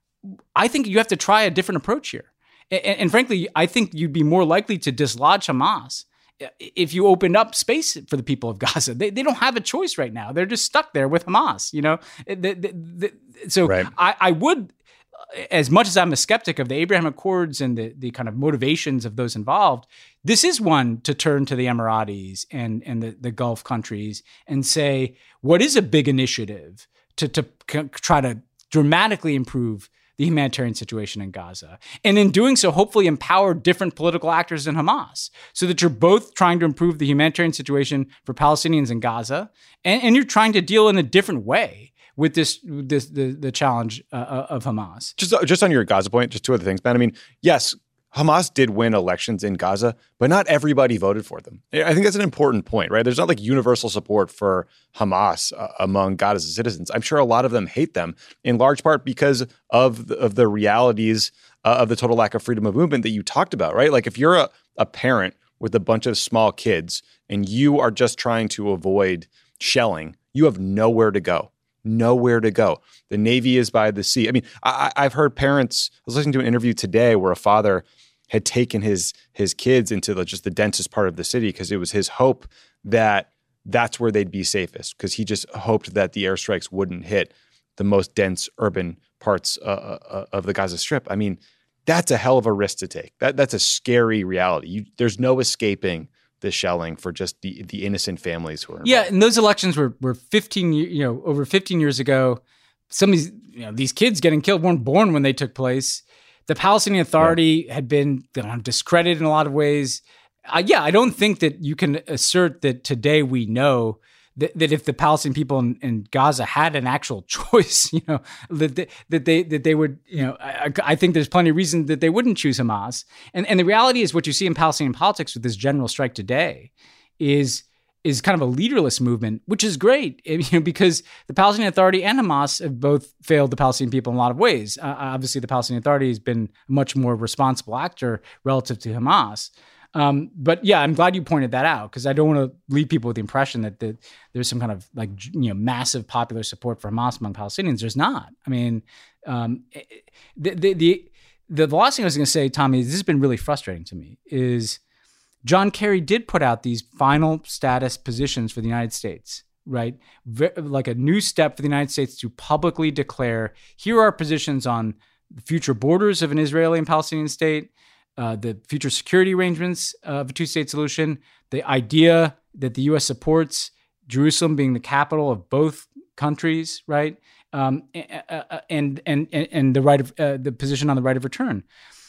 I think you have to try a different approach here. And, and frankly, I think you'd be more likely to dislodge Hamas if you opened up space for the people of Gaza. They they don't have a choice right now. They're just stuck there with Hamas, you know? The, the, the, so right. I, I would, as much as I'm a skeptic of the Abraham Accords and the, the kind of motivations of those involved, this is one to turn to the Emiratis and, and the, the Gulf countries and say, what is a big initiative to, to c- try to dramatically improve the humanitarian situation in Gaza. And in doing so, hopefully empower different political actors in Hamas so that you're both trying to improve the humanitarian situation for Palestinians in Gaza, and, and you're trying to deal in a different way with this, this the, the challenge uh, of Hamas.
Just, just on your Gaza point, just two other things, Ben. I mean, yes, Hamas did win elections in Gaza, but not everybody voted for them. I think that's an important point, right? There's not like universal support for Hamas uh, among Gaza's citizens. I'm sure a lot of them hate them in large part because of the, of the realities uh, of the total lack of freedom of movement that you talked about, right? Like if you're a, a parent with a bunch of small kids and you are just trying to avoid shelling, you have nowhere to go. Nowhere to go. The Navy is by the sea. I mean, I, I've heard parents, I was listening to an interview today where a father had taken his his kids into the, just the densest part of the city because it was his hope that that's where they'd be safest, because he just hoped that the airstrikes wouldn't hit the most dense urban parts uh, uh, of the Gaza Strip. I mean, that's a hell of a risk to take. That That's a scary reality. You, there's no escaping the shelling for just the the innocent families who are involved.
Yeah, and those elections were were fifteen, you know, over fifteen years ago. Some of these, you know, these kids getting killed weren't born when they took place. The Palestinian Authority yeah. had been you know, discredited in a lot of ways. Uh, yeah, I don't think that you can assert that today we know that, that if the Palestinian people in, in Gaza had an actual choice, you know, that they, that they that they would, you know, I, I think there's plenty of reason that they wouldn't choose Hamas. And and the reality is, what you see in Palestinian politics with this general strike today is is kind of a leaderless movement, which is great, you know, because the Palestinian Authority and Hamas have both failed the Palestinian people in a lot of ways. Uh, obviously, the Palestinian Authority has been a much more responsible actor relative to Hamas. Um, but yeah, I'm glad you pointed that out, because I don't want to leave people with the impression that, that there's some kind of like, you know, massive popular support for Hamas among Palestinians. There's not. I mean, um, the, the, the the, the last thing I was going to say, Tommy, this has been really frustrating to me, is John Kerry did put out these final status positions for the United States, right? Ve- like a new step for the United States to publicly declare, here are our positions on the future borders of an Israeli and Palestinian state, uh, the future security arrangements of a two-state solution, the idea that the U S supports Jerusalem being the capital of both countries, right? Um, and, and, and, and the right of, uh, the position on the right of return.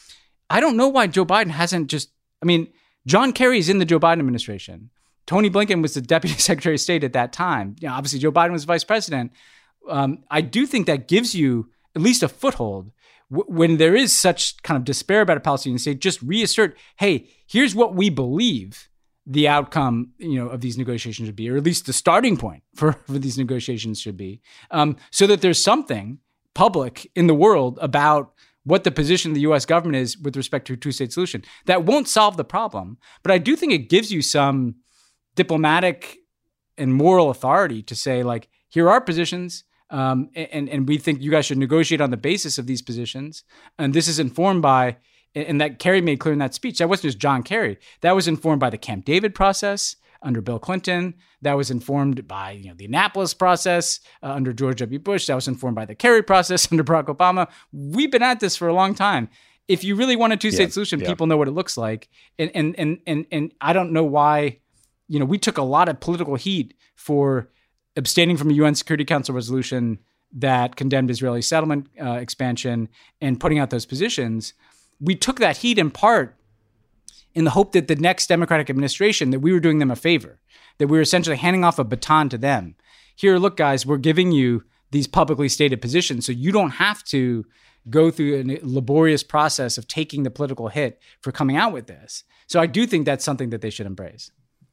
I don't know why Joe Biden hasn't just, I mean, John Kerry is in the Joe Biden administration. Tony Blinken was the Deputy Secretary of State at that time. You know, obviously, Joe Biden was vice president. Um, I do think that gives you at least a foothold w- when there is such kind of despair about a Palestinian state. Just reassert, hey, here's what we believe the outcome, you know, of these negotiations should be, or at least the starting point for, for these negotiations should be, um, so that there's something public in the world about what the position of the U S government is with respect to a two-state solution. That won't solve the problem, but I do think it gives you some diplomatic and moral authority to say, like, here are our positions, um, and, and we think you guys should negotiate on the basis of these positions. And this is informed by, and that Kerry made clear in that speech, that wasn't just John Kerry. That was informed by the Camp David process under Bill Clinton. That was informed by, you know, the Annapolis process uh, under George W. Bush. That was informed by the Kerry process under Barack Obama. We've been at this for a long time. If you really want a two-state yeah, solution, yeah. people know what it looks like. And, and, and, and, and I don't know why, you know, we took a lot of political heat for abstaining from a U N Security Council resolution that condemned Israeli settlement uh, expansion and putting out those positions. We took that heat in part in the hope that the next Democratic administration, that we were doing them a favor, that we were essentially handing off a baton to them. Here, look, guys, we're giving you these publicly stated positions, so you don't have to go through a laborious process of taking the political hit for coming out with this. So I do think that's something that they should embrace.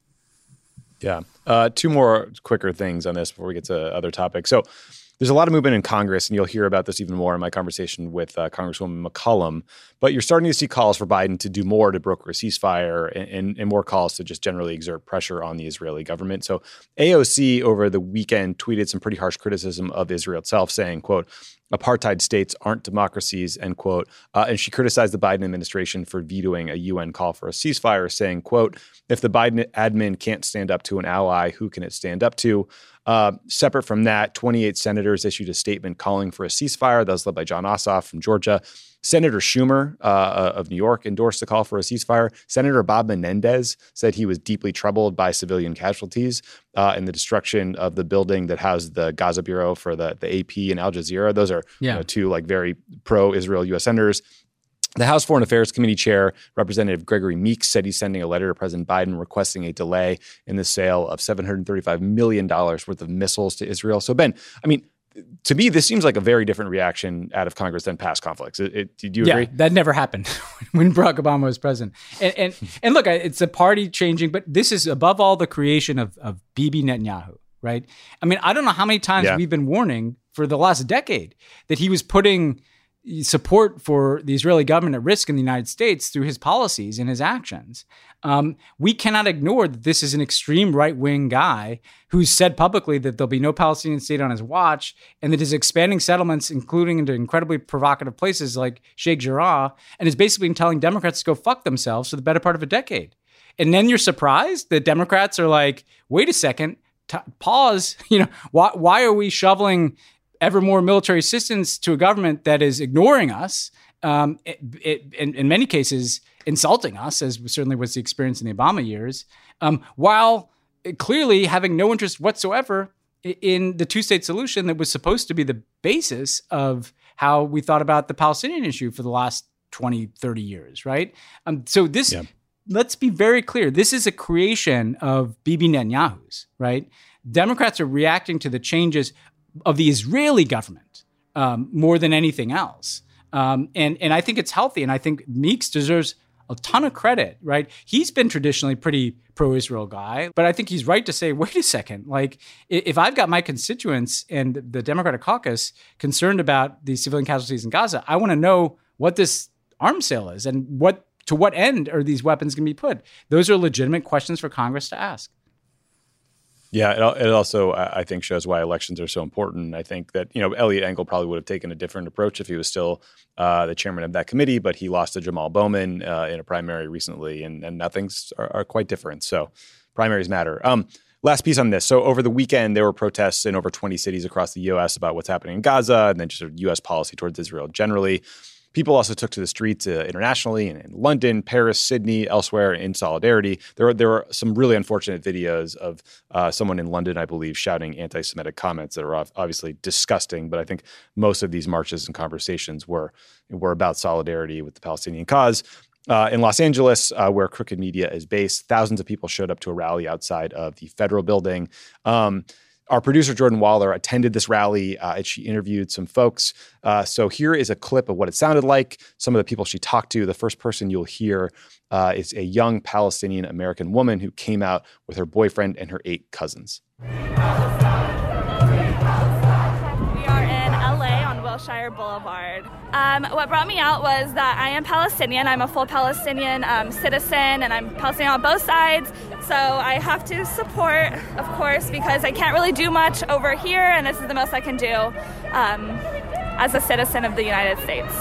Yeah. Uh, two more quicker things on this before we get to other topics. So there's a lot of movement in Congress, and you'll hear about this even more in my conversation with uh, Congresswoman McCollum. But you're starting to see calls for Biden to do more to broker a ceasefire, and, and, and more calls to just generally exert pressure on the Israeli government. So A O C over the weekend tweeted some pretty harsh criticism of Israel itself, saying, quote, apartheid states aren't democracies, end quote. Uh, and she criticized the Biden administration for vetoing a U N call for a ceasefire, saying, quote, if the Biden admin can't stand up to an ally, who can it stand up to? Uh, separate from that, twenty-eight senators issued a statement calling for a ceasefire. That was led by John Ossoff from Georgia. Senator Schumer uh, of New York endorsed the call for a ceasefire. Senator Bob Menendez said he was deeply troubled by civilian casualties uh, and the destruction of the building that housed the Gaza Bureau for the, the A P and Al Jazeera. Those are yeah. you know, two like very pro-Israel U S senators. The House Foreign Affairs Committee Chair, Representative Gregory Meeks, said he's sending a letter to President Biden requesting a delay in the sale of seven hundred thirty-five million dollars worth of missiles to Israel. So, Ben, I mean, to me, this seems like a very different reaction out of Congress than past conflicts. It, it, do you agree?
Yeah, that never happened when Barack Obama was president. And, and, and look, it's a party changing, but this is above all the creation of, of Bibi Netanyahu, right? I mean, I don't know how many times yeah. we've been warning for the last decade that he was putting support for the Israeli government at risk in the United States through his policies and his actions. Um, we cannot ignore that this is an extreme right-wing guy who's said publicly that there'll be no Palestinian state on his watch, and that his expanding settlements, including into incredibly provocative places like Sheikh Jarrah, and is basically been telling Democrats to go fuck themselves for the better part of a decade. And then you're surprised that Democrats are like, wait a second, t- pause. You know, why, why are we shoveling ever more military assistance to a government that is ignoring us, um, it, it, in, in many cases insulting us, as certainly was the experience in the Obama years, um, while clearly having no interest whatsoever in the two-state solution that was supposed to be the basis of how we thought about the Palestinian issue for the last twenty, thirty years, right? Um, so this, yeah. let's be very clear, this is a creation of Bibi Netanyahu's, right? Democrats are reacting to the changes of the Israeli government um, more than anything else. Um, and, and I think it's healthy. And I think Meeks deserves a ton of credit, right? He's been traditionally pretty pro-Israel guy, but I think he's right to say, wait a second, like if I've got my constituents and the Democratic caucus concerned about the civilian casualties in Gaza, I want to know what this arms sale is and what to what end are these weapons going to be put? Those are legitimate questions for Congress to ask.
Yeah, it, it also, I think, shows why elections are so important. I think that, you know, Eliot Engel probably would have taken a different approach if he was still uh, the chairman of that committee, but he lost to Jamal Bowman uh, in a primary recently, and, and now things are, are quite different. So primaries matter. Um, last piece on this. So over the weekend, there were protests in over twenty cities across the U S about what's happening in Gaza and then just sort of U S policy towards Israel generally. People also took to the streets uh, internationally in, in London, Paris, Sydney, elsewhere in solidarity. There were, there were some really unfortunate videos of uh, someone in London, I believe, shouting anti-Semitic comments that are obviously disgusting. But I think most of these marches and conversations were, were about solidarity with the Palestinian cause. Uh, in Los Angeles, uh, where Crooked Media is based, thousands of people showed up to a rally outside of the federal building. Um, Our producer, Jordan Waller, attended this rally uh, and she interviewed some folks. Uh, so here is a clip of what it sounded like, some of the people she talked to. The first person you'll hear uh, is a young Palestinian American woman who came out with her boyfriend and her eight cousins.
Wilshire Boulevard. Um, what brought me out was that I am Palestinian. I'm a full Palestinian um, citizen, and I'm Palestinian on both sides. So I have to support, of course, because I can't really do much over here, and this is the most I can do um, as a citizen of the United States.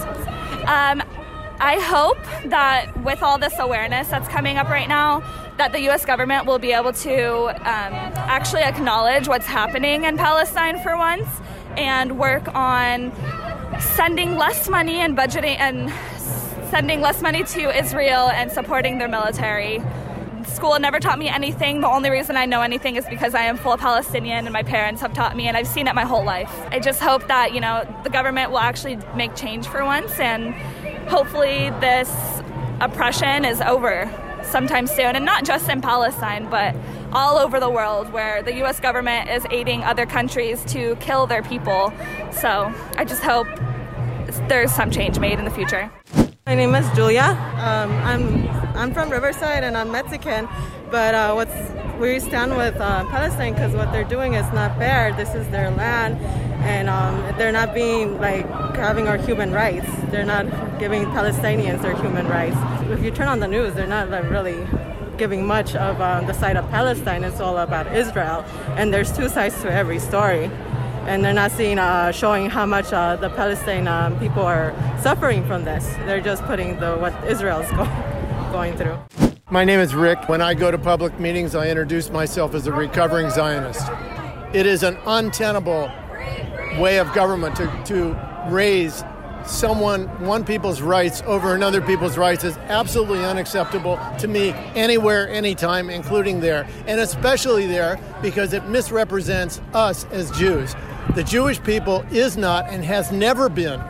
Um, I hope that with all this awareness that's coming up right now, that the U S government will be able to um, actually acknowledge what's happening in Palestine for once, and work on sending less money and budgeting and sending less money to Israel and supporting their military. School never taught me anything. The only reason I know anything is because I am full Palestinian and my parents have taught me, and I've seen it my whole life. I just hope that, you know, the government will actually make change for once, and hopefully this oppression is over sometime soon, and not just in Palestine, but all over the world, where the U S government is aiding other countries to kill their people. So I just hope there's some change made in the future.
My name is Julia. Um, I'm I'm from Riverside and I'm Mexican, but uh, what's we stand with uh, Palestine because what they're doing is not fair. This is their land, and um, they're not being like having our human rights. They're not giving Palestinians their human rights. If you turn on the news, they're not like, really giving much of uh, the side of Palestine. It's all about Israel, and there's two sides to every story, and they're not seeing uh, showing how much uh, the Palestine um, people are suffering from this. They're just putting the what Israel's go, going through.
My name is Rick. When I go to public meetings, I introduce myself as a recovering Zionist. It is an untenable way of government to, to raise someone, one people's rights over another people's rights is absolutely unacceptable to me anywhere, anytime, including there, and especially there because it misrepresents us as Jews. The Jewish people is not and has never been,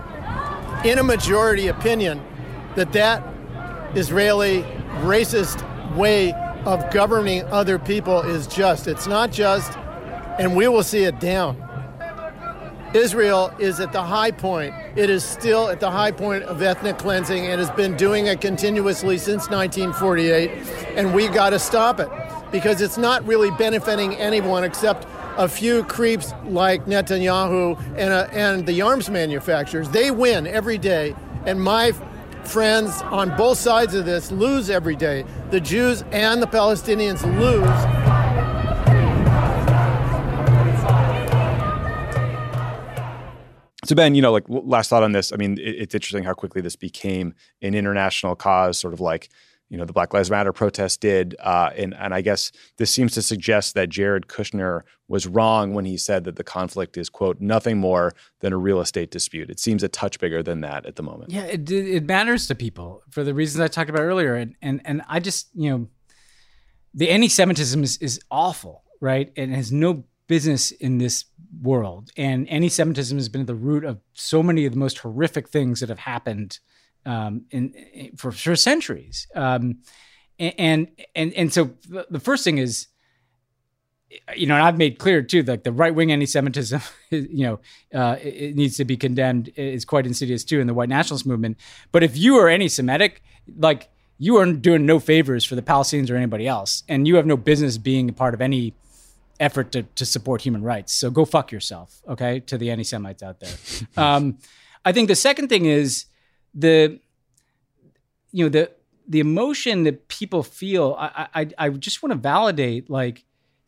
in a majority opinion, that that Israeli racist way of governing other people is just. It's not just, and we will see it down. Israel is at the high point. It is still at the high point of ethnic cleansing and has been doing it continuously since nineteen forty-eight, and we got to stop it because it's not really benefiting anyone except a few creeps like Netanyahu and, uh, and the arms manufacturers. They win every day, and my friends on both sides of this lose every day. The Jews and the Palestinians lose.
So Ben, you know, like last thought on this, I mean, it, it's interesting how quickly this became an international cause, sort of like, you know, the Black Lives Matter protest did. Uh, and, and I guess this seems to suggest that Jared Kushner was wrong when he said that the conflict is, quote, nothing more than a real estate dispute. It seems a touch bigger than that at the moment.
Yeah, it, it matters to people for the reasons I talked about earlier. And, and, and I just, you know, the anti-Semitism is, is awful, right? And has no business in this world. And anti-Semitism has been at the root of so many of the most horrific things that have happened um, in, in for, for centuries. Um, and, and, and so the first thing is, you know, and I've made clear too, like the right-wing anti-Semitism, you know, uh, it, it needs to be condemned. It's quite insidious too in the white nationalist movement. But if you are anti-Semitic, like you are doing no favors for the Palestinians or anybody else. And you have no business being a part of any effort to, to support human rights. So go fuck yourself, okay, to the anti-Semites out there. um, I think the second thing is the, you know, the the emotion that people feel. I I, I just want to validate, like,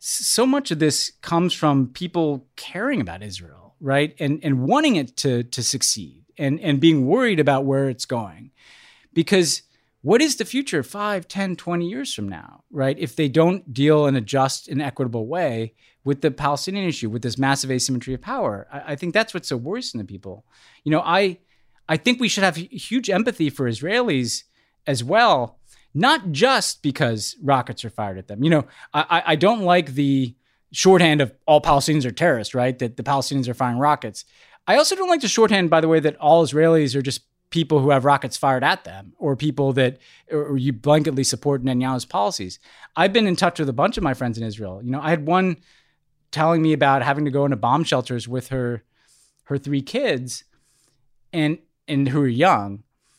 so much of this comes from people caring about Israel, right? And and wanting it to to succeed and, and being worried about where it's going. Because what is the future five, ten, twenty years from now, right? If they don't deal in a just and equitable way with the Palestinian issue, with this massive asymmetry of power, I, I think that's what's so worrisome to people. You know, I I think we should have huge empathy for Israelis as well, not just because rockets are fired at them. You know, I, I don't like the shorthand of all Palestinians are terrorists, right? That the Palestinians are firing rockets. I also don't like the shorthand, by the way, that all Israelis are just people who have rockets fired at them, or people that, or you blanketly support Netanyahu's policies. I've been in touch with a bunch of my friends in Israel. You know, I had one telling me about having to go into bomb shelters with her, her three kids, and and who are young,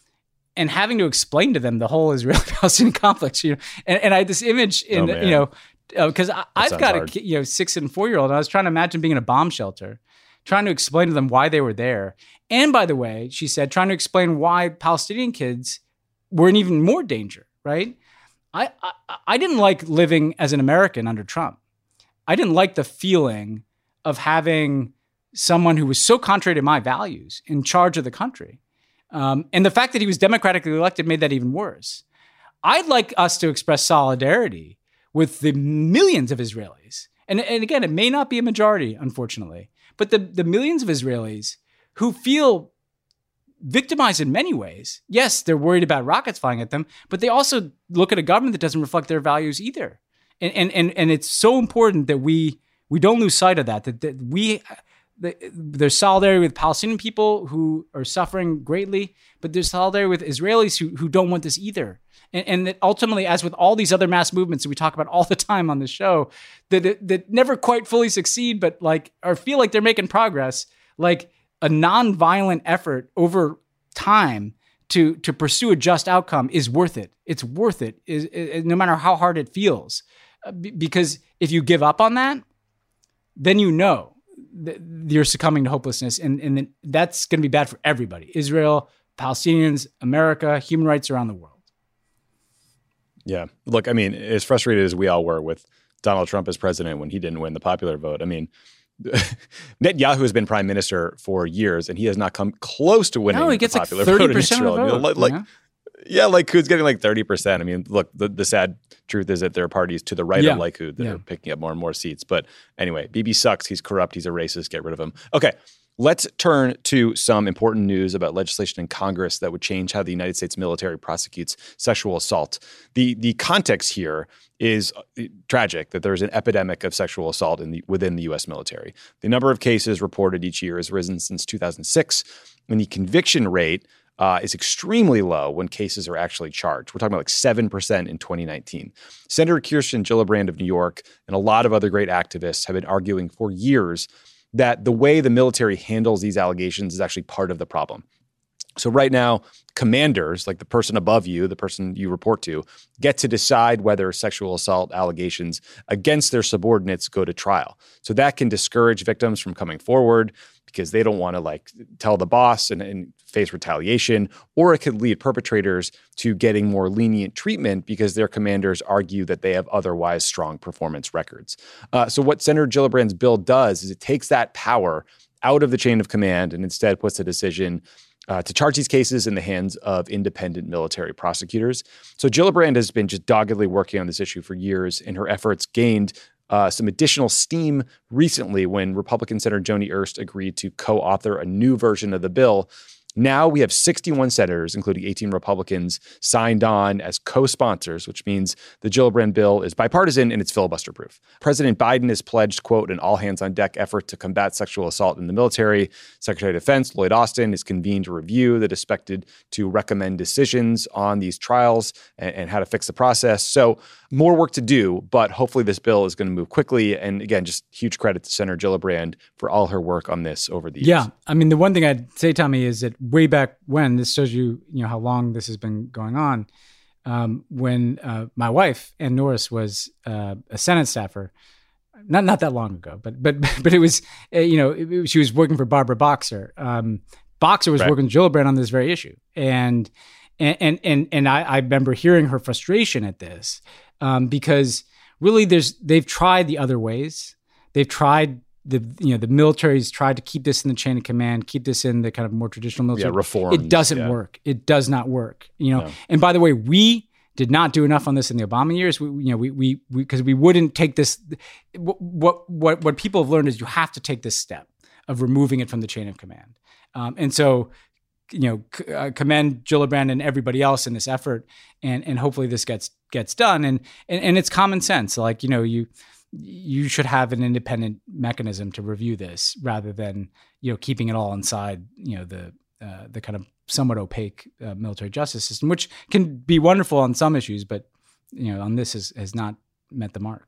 and having to explain to them the whole Israeli-Palestinian conflict. You know, and, and I had this image in, oh, you know, because uh, I've got hard. a you know six and four year old, and I was trying to imagine being in a bomb shelter, trying to explain to them why they were there. And by the way, she said, trying to explain why Palestinian kids were in even more danger, right? I, I I didn't like living as an American under Trump. I didn't like the feeling of having someone who was so contrary to my values in charge of the country. Um, and the fact that he was democratically elected made that even worse. I'd like us to express solidarity with the millions of Israelis. And, and again, it may not be a majority, unfortunately, but the, the millions of Israelis who feel victimized in many ways. Yes, they're worried about rockets flying at them, but they also look at a government that doesn't reflect their values either. And and and, and it's so important that we we don't lose sight of that, that, that we... The, there's solidarity with Palestinian people who are suffering greatly, but there's solidarity with Israelis who, who don't want this either. And, and that ultimately, as with all these other mass movements that we talk about all the time on the show, that, that never quite fully succeed, but like, or feel like they're making progress, like a nonviolent effort over time to, to pursue a just outcome is worth it. It's worth it, is, is, no matter how hard it feels. Because if you give up on that, then you know you're succumbing to hopelessness, and, and that's going to be bad for everybody. Israel, Palestinians, America, human rights around the world.
Yeah. Look, I mean, as frustrated as we all were with Donald Trump as president when he didn't win the popular vote, I mean, Netanyahu has been prime minister for years, and he has not come close to winning
no, he gets
the popular
like
vote in
Israel.
Of the vote,
like,
like,
yeah.
Yeah, Likud's getting like thirty percent. I mean, look, the, the sad truth is that there are parties to the right
yeah.
of Likud that
yeah.
are picking up more and more seats. But anyway, Bibi sucks. He's corrupt. He's a racist. Get rid of him. Okay, let's turn to some important news about legislation in Congress that would change how the United States military prosecutes sexual assault. The the context here is tragic, that there's an epidemic of sexual assault in the, within the U S military. The number of cases reported each year has risen since two thousand six, and the conviction rate Uh, is extremely low when cases are actually charged. We're talking about like seven percent in twenty nineteen. Senator Kirsten Gillibrand of New York and a lot of other great activists have been arguing for years that the way the military handles these allegations is actually part of the problem. So right now, commanders, like the person above you, the person you report to, get to decide whether sexual assault allegations against their subordinates go to trial. So that can discourage victims from coming forward because they don't want to like tell the boss and, and face retaliation, or it could lead perpetrators to getting more lenient treatment because their commanders argue that they have otherwise strong performance records. Uh, so what Senator Gillibrand's bill does is it takes that power out of the chain of command and instead puts the decision Uh, to charge these cases in the hands of independent military prosecutors. So Gillibrand has been just doggedly working on this issue for years, and her efforts gained uh, some additional steam recently when Republican Senator Joni Ernst agreed to co-author a new version of the bill. Now we have sixty-one senators, including eighteen Republicans, signed on as co-sponsors, which means the Gillibrand bill is bipartisan and it's filibuster-proof. President Biden has pledged, quote, an all-hands-on-deck effort to combat sexual assault in the military. Secretary of Defense Lloyd Austin has convened a review that is expected to recommend decisions on these trials and, and how to fix the process. So more work to do, but hopefully this bill is going to move quickly. And again, just huge credit to Senator Gillibrand for all her work on this over the years.
Yeah. I mean, the one thing I'd say, Tommy, is that way back when, this shows you, you know, how long this has been going on, um, when uh, my wife, Ann Norris, was uh, a Senate staffer, not not that long ago, but but but it was, uh, you know, it, it, she was working for Barbara Boxer. Um, Boxer was right. working with Gillibrand on this very issue. And and and and, and I, I remember hearing her frustration at this, um, because really there's they've tried the other ways. They've tried the you know the military's tried to keep this in the chain of command, keep this in the kind of more traditional military.
Yeah, reform.
It doesn't
yeah.
work. It does not work. You know.
No.
And by the way, we did not do enough on this in the Obama years. We, you know, we we because we, we wouldn't take this. What what what people have learned is you have to take this step of removing it from the chain of command. Um, and so, you know, c- uh, commend Gillibrand and everybody else in this effort, and and hopefully this gets gets done. And and and it's common sense. Like you know you. you should have an independent mechanism to review this rather than, you know, keeping it all inside, you know, the uh, the kind of somewhat opaque uh, military justice system, which can be wonderful on some issues, but, you know, on this has, has not met the mark.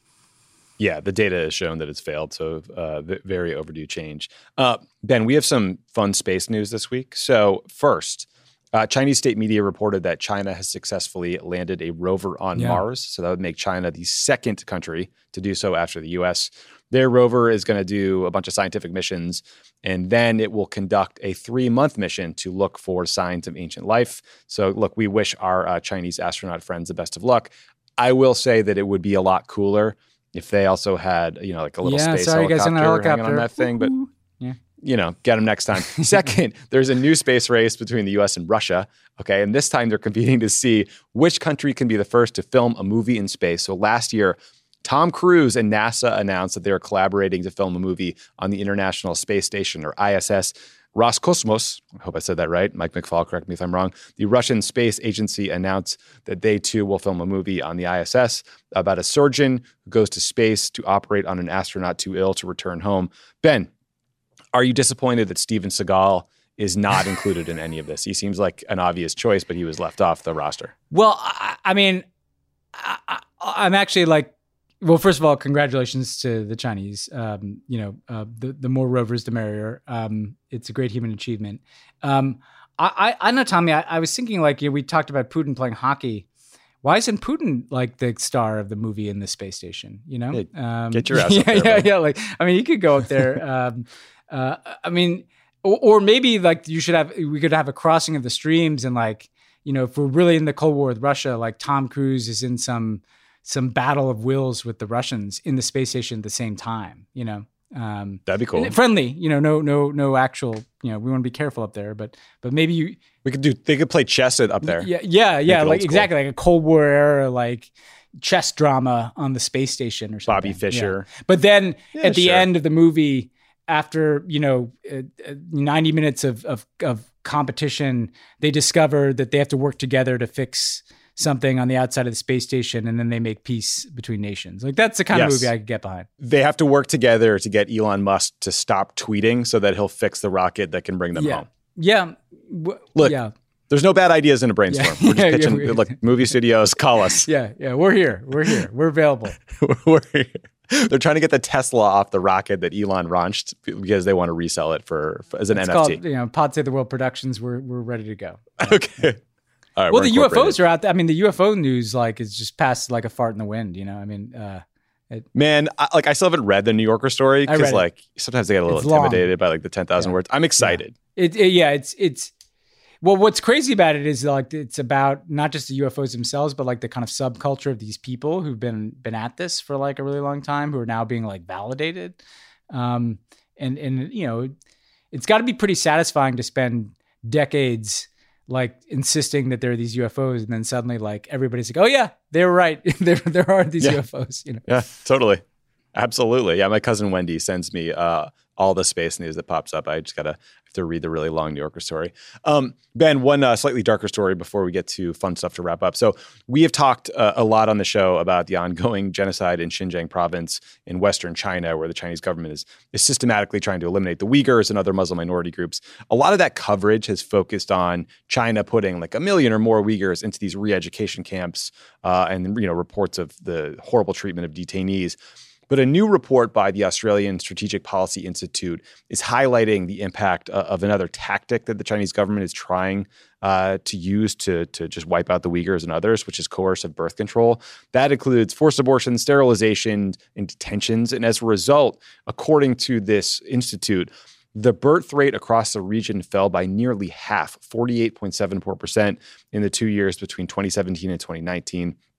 Yeah, the data has shown that it's failed, so uh, very overdue change. Uh, Ben, we have some fun space news this week. So first, Uh, Chinese state media reported that China has successfully landed a rover on
yeah.
Mars. So that would make China the second country to do so after the U S. Their rover is going to do a bunch of scientific missions, and then it will conduct a three-month mission to look for signs of ancient life. So look, we wish our uh, Chinese astronaut friends the best of luck. I will say that it would be a lot cooler if they also had, you know, like a little
yeah,
space
sorry,
helicopter,
guys, on a helicopter
hanging on that thing. But
yeah.
you know, get them next time. Second, there's a new space race between the U S and Russia. Okay. And this time they're competing to see which country can be the first to film a movie in space. So last year, Tom Cruise and NASA announced that they are collaborating to film a movie on the International Space Station, or I S S. Roscosmos, I hope I said that right. Mike McFall, correct me if I'm wrong. The Russian Space Agency announced that they too will film a movie on the I S S about a surgeon who goes to space to operate on an astronaut too ill to return home. Ben, are you disappointed that Steven Seagal is not included in any of this? He seems like an obvious choice, but he was left off the roster.
Well, I, I mean, I, I, I'm actually like, well, first of all, congratulations to the Chinese. Um, you know, uh, the the more rovers, the merrier. Um, it's a great human achievement. Um, I, I, I know, Tommy. I, I was thinking, like, you know, we talked about Putin playing hockey. Why isn't Putin like the star of the movie in the space station? You know,
Hey,
um,
get your ass
yeah,
up there,
yeah,
buddy.
yeah. Like, I mean, you could go up there. um, uh, I mean, or, or maybe like you should have. We could have a crossing of the streams, and like, you know, if we're really in the Cold War with Russia, like Tom Cruise is in some. some battle of wills with the Russians in the space station at the same time, you know. Um,
That'd be cool.
Friendly, you know, no, no, no actual, you know, we want to be careful up there, but, but maybe you,
We could do, they could play chess up there.
yeah, yeah, yeah,
it
like
old
exactly like a Cold War era, like chess drama on the space station or something.
Bobby Fischer.
Yeah. But then
Yeah,
at the
sure.
end of the movie, after, you know, uh, uh, ninety minutes of, of, of competition, they discover that they have to work together to fix something on the outside of the space station, and then they make peace between nations. Like that's the kind
Yes.
of movie I could get behind.
They have to work together to get Elon Musk to stop tweeting so that he'll fix the rocket that can bring them
yeah.
home.
Yeah. W-
Look,
yeah.
There's no bad ideas in a brainstorm.
Yeah.
We're just
Yeah, yeah,
pitching.
we-
Look, movie studios, call us.
Yeah. Yeah. We're here. We're here. We're available.
We're here. They're trying to get the Tesla off the rocket that Elon launched because they want to resell it for, for as an
It's
N F T.
called, you know, Pod Save the World Productions. We're, we're ready to go.
Okay. All right,
Well,
we're
the U F Os
incorporated.
are out there. I mean, the U F O news, like, is just past like a fart in the wind, you know? I mean, uh, it,
Man, I, like I still haven't read the New Yorker story
I read
because
it.
like sometimes they get a little
It's long.
intimidated by like the ten thousand
Yeah.
words. I'm excited.
it, it, yeah, it's, it's, well, what's crazy about it is like, it's about not just the U F Os themselves, but like the kind of subculture of these people who've been, been at this for like a really long time, who are now being like validated. Um, and, and, you know, it's gotta be pretty satisfying to spend decades like insisting that there are these U F Os, and then suddenly like everybody's like, oh yeah, they were right. there, there are these
Yeah.
U F Os, you know?
Yeah, totally. Absolutely. Yeah, my cousin Wendy sends me uh, all the space news that pops up. I just gotta have to read the really long New Yorker story. Um, Ben, one uh, slightly darker story before we get to fun stuff to wrap up. So we have talked uh, a lot on the show about the ongoing genocide in Xinjiang province in Western China, where the Chinese government is is systematically trying to eliminate the Uyghurs and other Muslim minority groups. A lot of that coverage has focused on China putting like a million or more Uyghurs into these re-education camps, uh, and you know reports of the horrible treatment of detainees. But a new report by the Australian Strategic Policy Institute is highlighting the impact uh, of another tactic that the Chinese government is trying uh, to use to, to just wipe out the Uyghurs and others, which is coercive birth control. That includes forced abortion, sterilization, and detentions. And as a result, according to this institute, the birth rate across the region fell by nearly half, forty-eight point seven four percent in the two years between twenty seventeen and twenty nineteen.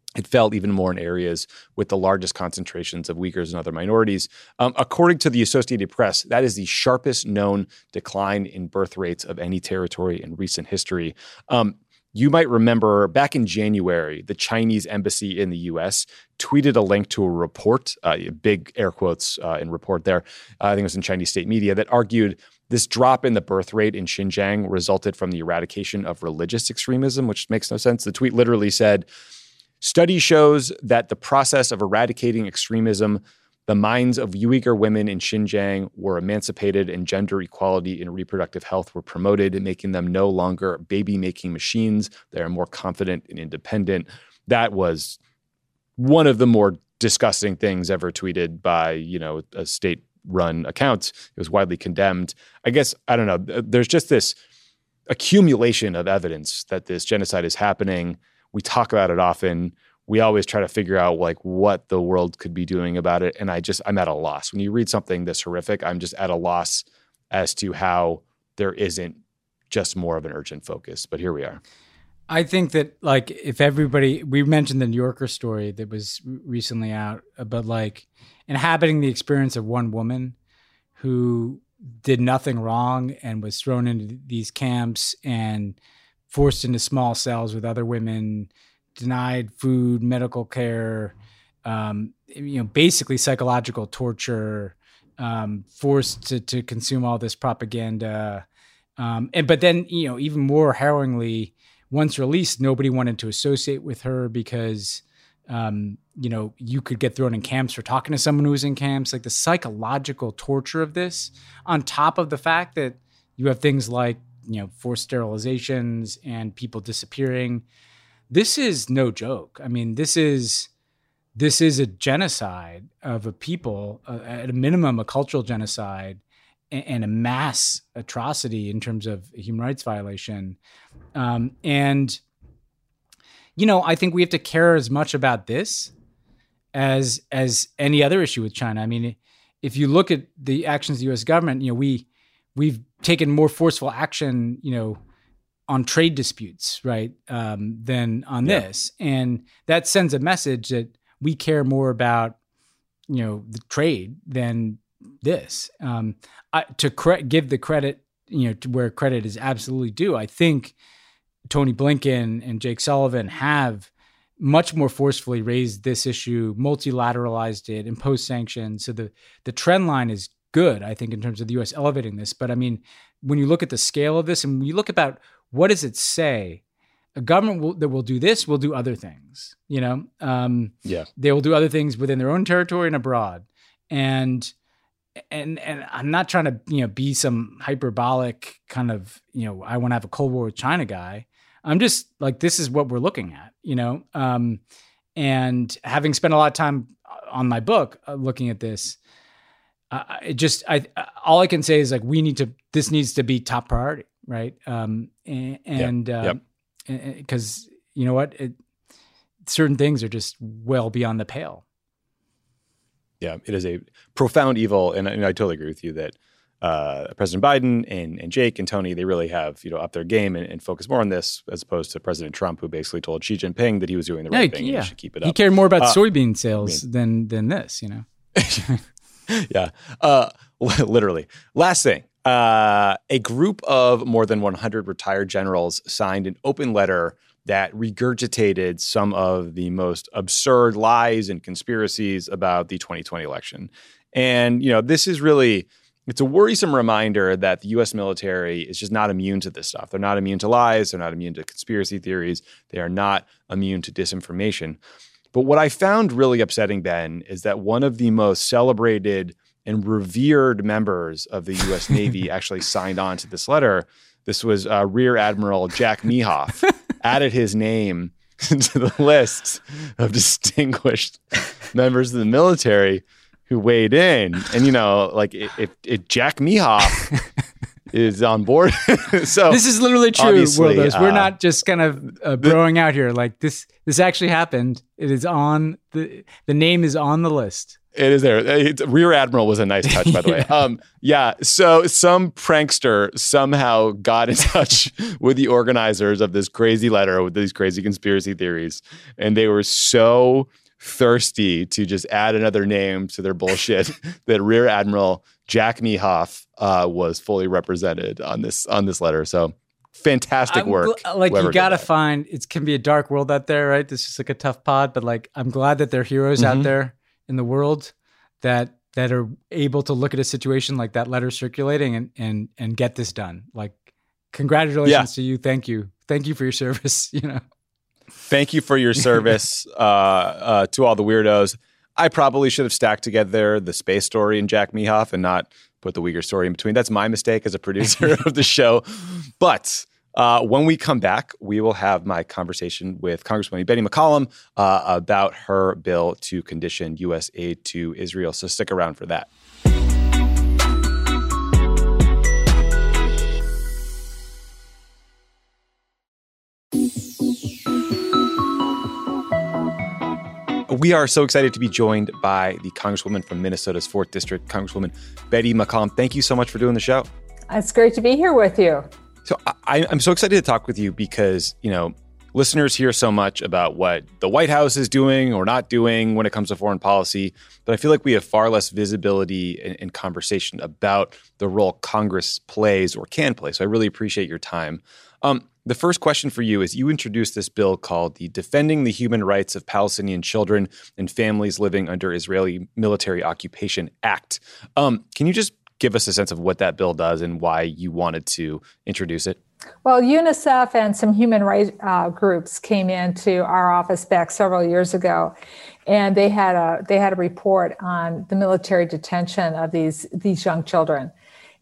It fell even more in areas with the largest concentrations of Uyghurs and other minorities. Um, according to the Associated Press, that is the sharpest known decline in birth rates of any territory in recent history. Um, you might remember back in January, the Chinese embassy in the U S tweeted a link to a report, uh, big air quotes uh, in report there, uh, I think it was in Chinese state media, that argued this drop in the birth rate in Xinjiang resulted from the eradication of religious extremism, which makes no sense. The tweet literally said, "Study shows that the process of eradicating extremism, the minds of Uyghur women in Xinjiang were emancipated and gender equality and reproductive health were promoted, making them no longer baby-making machines. They are more confident and independent." That was one of the more disgusting things ever tweeted by, you know, a state-run account. It was widely condemned. I guess, I don't know, there's just this accumulation of evidence that this genocide is happening. We talk about it often. We always try to figure out like what the world could be doing about it. And I just, I'm at a loss. When you read something this horrific, I'm just at a loss as to how there isn't just more of an urgent focus. But here we are.
I think that like if everybody, we mentioned the New Yorker story that was recently out about like inhabiting the experience of one woman who did nothing wrong and was thrown into these camps and forced into small cells with other women, denied food, medical care, um, you know, basically psychological torture, um, forced to, to consume all this propaganda. Um, and, but then, you know, even more harrowingly, once released, nobody wanted to associate with her because, um, you know, you could get thrown in camps for talking to someone who was in camps. Like the psychological torture of this, on top of the fact that you have things like, you know, forced sterilizations and people disappearing. This is no joke. I mean, this is this is a genocide of a people, uh, at a minimum, a cultural genocide and, and a mass atrocity in terms of human rights violation. Um, and, you know, I think we have to care as much about this as as any other issue with China. I mean, if you look at the actions of the U S government, you know, we we've taken more forceful action, you know, on trade disputes, right, um, than on yeah. this. And that sends a message that we care more about, you know, the trade than this. Um, I, to cre- give the credit, you know, to where credit is absolutely due, I think Tony Blinken and Jake Sullivan have much more forcefully raised this issue, multilateralized it, imposed sanctions. So the, the trend line is good, I think, in terms of the U S elevating this. But I mean, when you look at the scale of this and when you look about what does it say, a government will, that will do this will do other things, you know? Um,
yeah.
They will do other things within their own territory and abroad. And, and, and I'm not trying to, you know, be some hyperbolic kind of, you know, I want to have a Cold War with China guy. I'm just like, this is what we're looking at, you know? Um, and having spent a lot of time on my book uh, looking at this, Uh, it just, I, all I can say is like, we need to, this needs to be top priority. Right. Um, and, and,
yep.
um, yep. cause you know what, it, certain things are just well beyond the pale.
Yeah. It is a profound evil. And, and I totally agree with you that, uh, President Biden and, and Jake and Tony, they really have, you know, up their game and, and focus more on this as opposed to President Trump, who basically told Xi Jinping that he was doing the right
yeah,
thing
yeah.
and he should keep it up.
He cared more about
uh,
soybean sales
I mean,
than, than this, you know?
yeah. Uh, literally. Last thing. Uh, a group of more than one hundred retired generals signed an open letter that regurgitated some of the most absurd lies and conspiracies about the twenty twenty election. And, you know, this is really, it's a worrisome reminder that the U S military is just not immune to this stuff. They're not immune to lies. They're not immune to conspiracy theories. They are not immune to disinformation. But what I found really upsetting, Ben, is that one of the most celebrated and revered members of the U S Navy actually signed on to this letter. This was uh, Rear Admiral Jack Mehoff, added his name to the list of distinguished members of the military who weighed in. And, you know, like if, if Jack Mehoff is on board. So
this is literally true, Worldos.
Uh,
We're not just kind of uh, broing out here. Like this, this actually happened. It is on the, the name is on the list.
It is there. It's, Rear Admiral was a nice touch, by the way. Um, yeah. So some prankster somehow got in touch with the organizers of this crazy letter with these crazy conspiracy theories, and they were so thirsty to just add another name to their bullshit that Rear Admiral Jack Mehoff uh, was fully represented on this on this letter. So fantastic
I'm
work.
Gl- like you gotta find it can be a dark world out there, right? This is like a tough pod, but like I'm glad that there are heroes mm-hmm. out there in the world that that are able to look at a situation like that letter circulating and and and get this done. Like, congratulations yeah. to you. Thank you. Thank you for your service. You know.
Thank you for your service uh, uh, to all the weirdos. I probably should have stacked together the space story and Jack Mehoff and not put the Uyghur story in between. That's my mistake as a producer of the show. But uh, when we come back, we will have my conversation with Congresswoman Betty McCollum uh, about her bill to condition U S aid to Israel. So stick around for that. We are so excited to be joined by the Congresswoman from Minnesota's fourth District, Congresswoman Betty McCollum. Thank you so much for doing the show.
It's great to be here with you.
So I, I'm so excited to talk with you because, you know, listeners hear so much about what the White House is doing or not doing when it comes to foreign policy, but I feel like we have far less visibility and, and conversation about the role Congress plays or can play. So I really appreciate your time. Um, The first question for you is you introduced this bill called the Defending the Human Rights of Palestinian Children and Families Living Under Israeli Military Occupation Act. Um, can you just give us a sense of what that bill does and why you wanted to introduce it?
Well, UNICEF and some human rights uh, groups came into our office back several years ago, and they had a they had a report on the military detention of these these young children.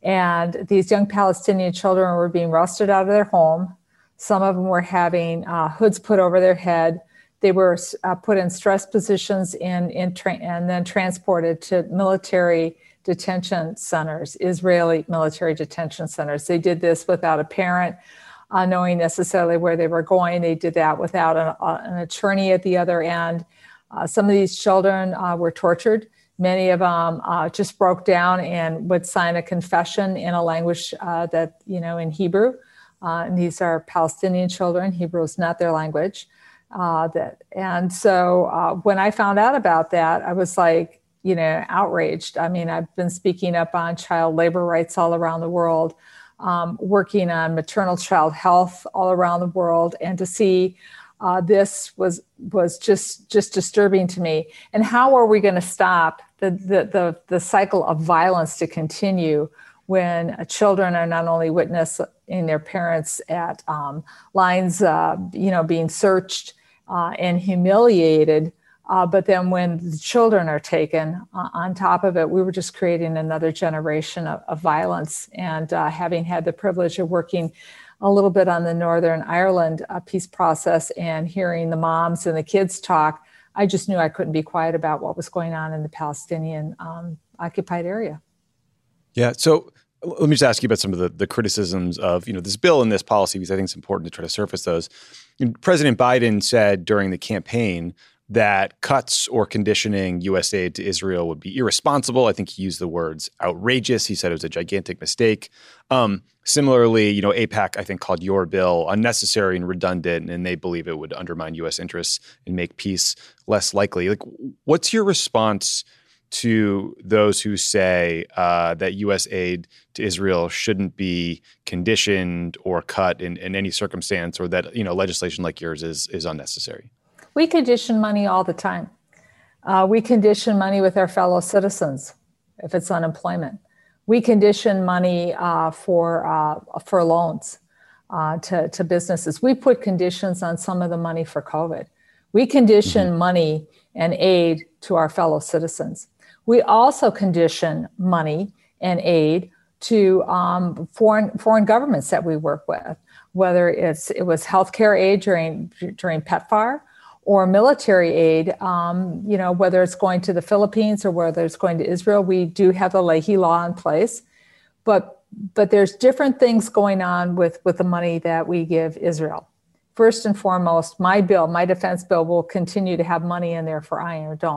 And these young Palestinian children were being wrested out of their home. Some of them were having uh, hoods put over their head. They were uh, put in stress positions in, in tra- and then transported to military detention centers, Israeli military detention centers. They did this without a parent uh, knowing necessarily where they were going. They did that without an, uh, an attorney at the other end. Uh, some of these children uh, were tortured. Many of them uh, just broke down and would sign a confession in a language uh, that, you know, in Hebrew. Uh, and these are Palestinian children. Hebrew is not their language. Uh, that, and so uh, when I found out about that, I was like, you know, outraged. I mean, I've been speaking up on child labor rights all around the world, um, working on maternal child health all around the world. And to see uh, this was was just just disturbing to me. And how are we going to stop the, the, the, the cycle of violence to continue when uh, children are not only witnessing their parents at um, lines, uh, you know, being searched uh, and humiliated, uh, but then when the children are taken uh, on top of it, we were just creating another generation of, of violence. And uh, having had the privilege of working a little bit on the Northern Ireland uh, peace process and hearing the moms and the kids talk, I just knew I couldn't be quiet about what was going on in the Palestinian um, occupied area.
Yeah. So let me just ask you about some of the, the criticisms of, you know, this bill and this policy, because I think it's important to try to surface those. President Biden said during the campaign that cuts or conditioning U S aid to Israel would be irresponsible. I think he used the words outrageous. He said it was a gigantic mistake. Um, similarly, you know, AIPAC, I think, called your bill unnecessary and redundant, and they believe it would undermine U S interests and make peace less likely. Like, what's your response to those who say uh, that U S aid to Israel shouldn't be conditioned or cut in, in any circumstance, or that, you know, legislation like yours is is unnecessary?
We condition money all the time. Uh, we condition money with our fellow citizens if it's unemployment. We condition money uh, for uh, for loans uh, to, to businesses. We put conditions on some of the money for COVID. We condition mm-hmm. money and aid to our fellow citizens. We also condition money and aid to um, foreign foreign governments that we work with, whether it's it was healthcare aid during during PEPFAR or military aid. Um, you know, whether it's going to the Philippines or whether it's going to Israel, we do have the Leahy law in place, but but there's different things going on with with the money that we give Israel. First and foremost, my bill, my defense bill, will continue to have money in there for Iron Dome.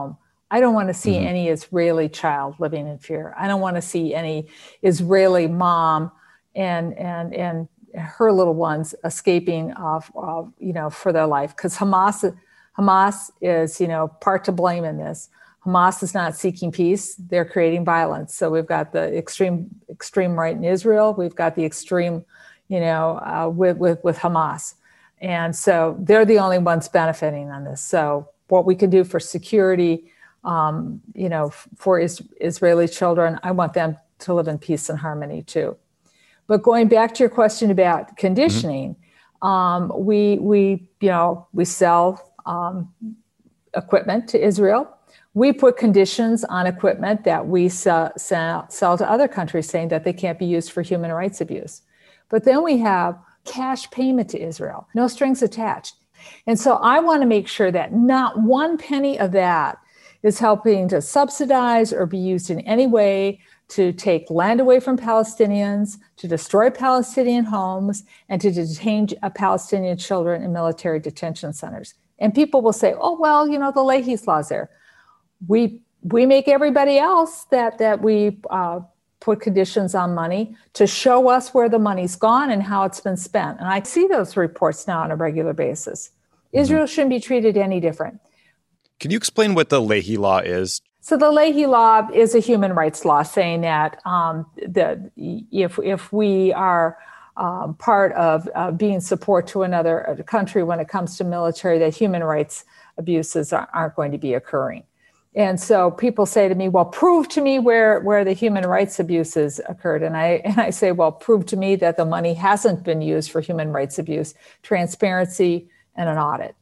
I don't want to see
Mm-hmm.
any Israeli child living in fear. I don't want to see any Israeli mom and and and her little ones escaping of, of you know, for their life, because Hamas Hamas is, you know, part to blame in this. Hamas is not seeking peace; they're creating violence. So we've got the extreme extreme right in Israel. We've got the extreme, you know, uh, with with with Hamas, and so they're the only ones benefiting on this. So what we can do for security, um, you know, for is, Israeli children, I want them to live in peace and harmony too. But going back to your question about conditioning, mm-hmm. um, we we you know we sell um, equipment to Israel. We put conditions on equipment that we sell, sell, sell to other countries, saying that they can't be used for human rights abuse. But then we have cash payment to Israel, no strings attached. And so I want to make sure that not one penny of that is helping to subsidize or be used in any way to take land away from Palestinians, to destroy Palestinian homes, and to detain Palestinian children in military detention centers. And people will say, oh, well, you know, the Leahy's law's there. We we make everybody else that that we uh, put conditions on money to show us where the money's gone and how it's been spent. And I see those reports now on a regular basis. Mm-hmm. Israel shouldn't be treated any different.
Can you explain what the Leahy law is?
So the Leahy law is a human rights law saying that um, the, if if we are um, part of uh, being support to another country when it comes to military, that human rights abuses are, aren't going to be occurring. And so people say to me, well, prove to me where, where the human rights abuses occurred. And I and I say, well, prove to me that the money hasn't been used for human rights abuse, transparency, and an audit.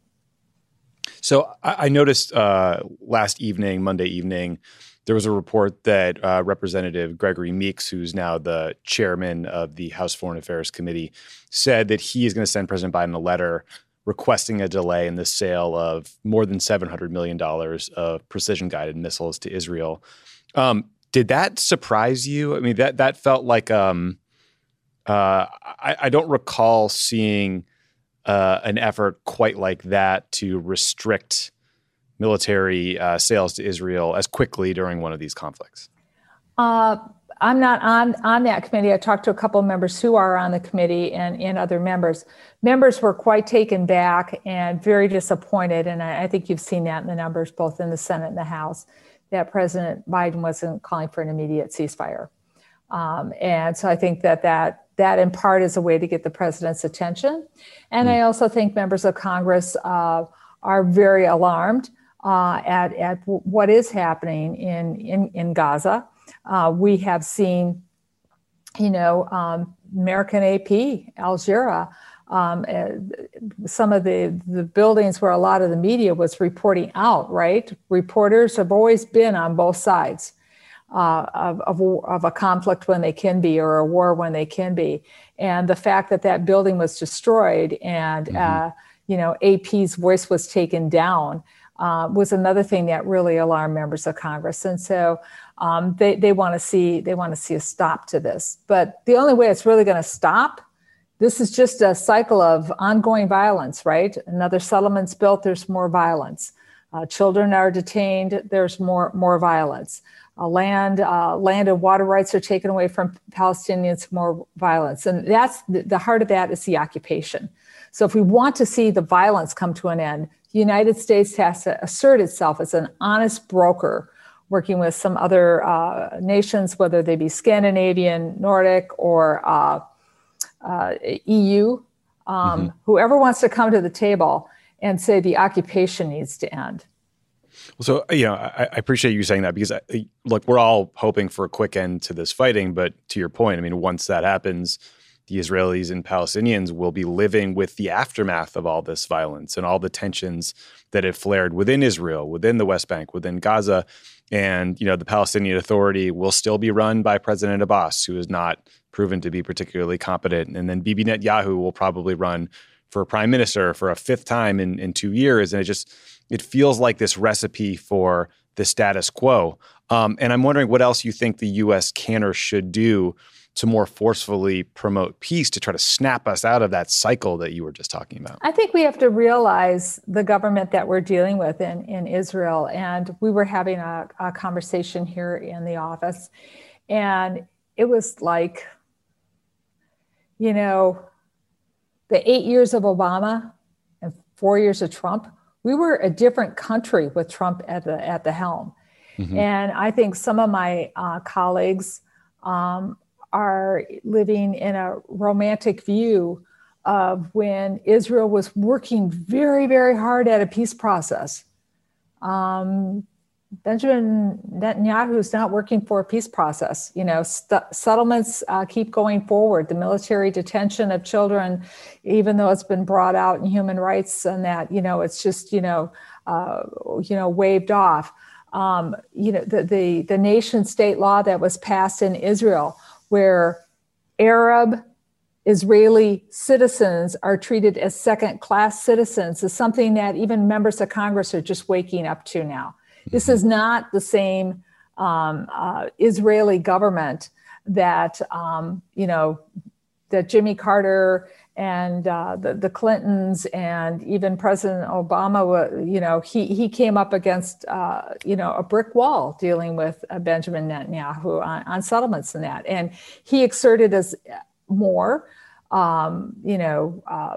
So I, I noticed uh, last evening, Monday evening, there was a report that uh, Representative Gregory Meeks, who's now the chairman of the House Foreign Affairs Committee, said that he is going to send President Biden a letter requesting a delay in the sale of more than seven hundred million dollars of precision-guided missiles to Israel. Um, did that surprise you? I mean, that that felt like um, uh, I, I don't recall seeing uh, an effort quite like that to restrict military uh, sales to Israel as quickly during one of these conflicts.
Uh, I'm not on, on that committee. I talked to a couple of members who are on the committee and, and other members. Members were quite taken back and very disappointed, and I, I think you've seen that in the numbers, both in the Senate and the House, that President Biden wasn't calling for an immediate ceasefire. Um, and so I think that, that that in part is a way to get the president's attention. And mm. I also think members of Congress uh, are very alarmed uh, at, at what is happening in, in, in Gaza. Uh, we have seen, you know, um, American A P, Al Jazeera, um, uh, some of the, the buildings where a lot of the media was reporting out, right? Reporters have always been on both sides uh, of, of, of a conflict when they can be, or a war when they can be. And the fact that that building was destroyed and, mm-hmm. uh, you know, A P's voice was taken down uh, was another thing that really alarmed members of Congress. And so Um, they they want to see they want to see a stop to this, but the only way it's really going to stop, this is just a cycle of ongoing violence, right? Another settlement's built, there's more violence. Uh, children are detained, there's more more violence. Uh, land uh, land and water rights are taken away from Palestinians, more violence, and that's the, the heart of that is the occupation. So if we want to see the violence come to an end, the United States has to assert itself as an honest broker, working with some other uh, nations, whether they be Scandinavian, Nordic, or uh, uh, E U, um, mm-hmm. whoever wants to come to the table and say the occupation needs to end.
Well, so, you know, I, I appreciate you saying that because, I, look, we're all hoping for a quick end to this fighting. But to your point, I mean, once that happens, the Israelis and Palestinians will be living with the aftermath of all this violence and all the tensions that have flared within Israel, within the West Bank, within Gaza. And, you know, the Palestinian Authority will still be run by President Abbas, who is not proven to be particularly competent. And then Bibi Netanyahu will probably run for prime minister for a fifth time in, in two years. And it just, it feels like this recipe for the status quo. Um, and I'm wondering what else you think the U S can or should do to more forcefully promote peace to try to snap us out of that cycle that you were just talking about?
I think we have to realize the government that we're dealing with in, in Israel. And we were having a, a conversation here in the office, and it was like, you know, the eight years of Obama and four years of Trump, we were a different country with Trump at the at the helm. Mm-hmm. And I think some of my uh, colleagues um, are living in a romantic view of when Israel was working very, very hard at a peace process. Um, Benjamin Netanyahu is not working for a peace process. You know, st- settlements uh, keep going forward. The military detention of children, even though it's been brought out in human rights and that, you know, it's just, you know, uh, you know, waved off. Um, you know, the, the, the nation state law that was passed in Israel, where Arab Israeli citizens are treated as second-class citizens, is something that even members of Congress are just waking up to now. This is not the same um, uh, Israeli government that, um, you know, that Jimmy Carter and uh, the, the Clintons and even President Obama, you know, he, he came up against, uh, you know, a brick wall dealing with uh, Benjamin Netanyahu on, on settlements and that. And he exerted as more, um, you know, uh,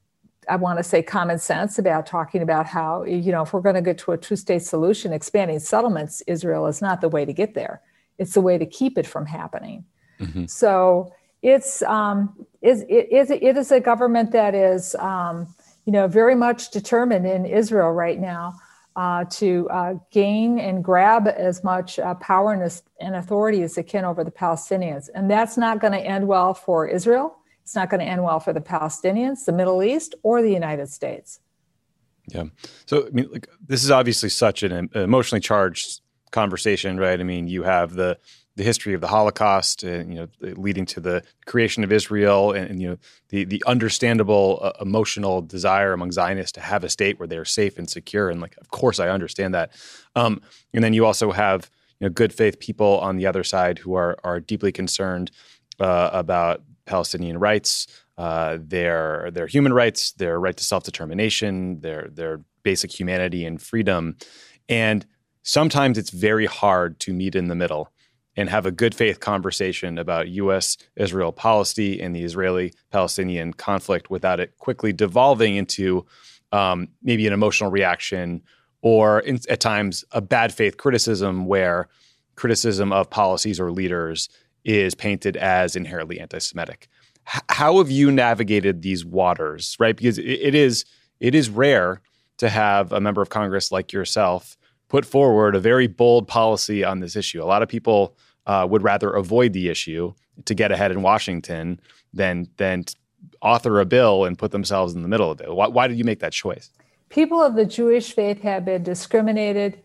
I want to say common sense about talking about how, you know, if we're going to get to a two-state solution, expanding settlements, Israel is not the way to get there. It's the way to keep it from happening. Mm-hmm. So it's um, is it is it is a government that is, um, you know, very much determined in Israel right now uh, to uh, gain and grab as much uh, power and, and authority as it can over the Palestinians, and that's not going to end well for Israel. It's not going to end well for the Palestinians, the Middle East, or the United States.
Yeah. So, I mean, like, this is obviously such an emotionally charged conversation, right? I mean, you have the the history of the Holocaust, and, you know, leading to the creation of Israel, and, and you know, the the understandable uh, emotional desire among Zionists to have a state where they're safe and secure. And, like, of course, I understand that. Um, and then you also have, you know, good faith people on the other side who are are deeply concerned uh, about Palestinian rights, uh, their their human rights, their right to self-determination, their their basic humanity and freedom. And sometimes it's very hard to meet in the middle and have a good faith conversation about U S Israel policy and the Israeli-Palestinian conflict without it quickly devolving into um, maybe an emotional reaction or in, at times a bad faith criticism where criticism of policies or leaders is painted as inherently anti-Semitic. H- how have you navigated these waters, right? Because it, it is it is rare to have a member of Congress like yourself put forward a very bold policy on this issue. A lot of people uh, would rather avoid the issue to get ahead in Washington than than author a bill and put themselves in the middle of it. Why, why did you make that choice?
People of the Jewish faith have been discriminated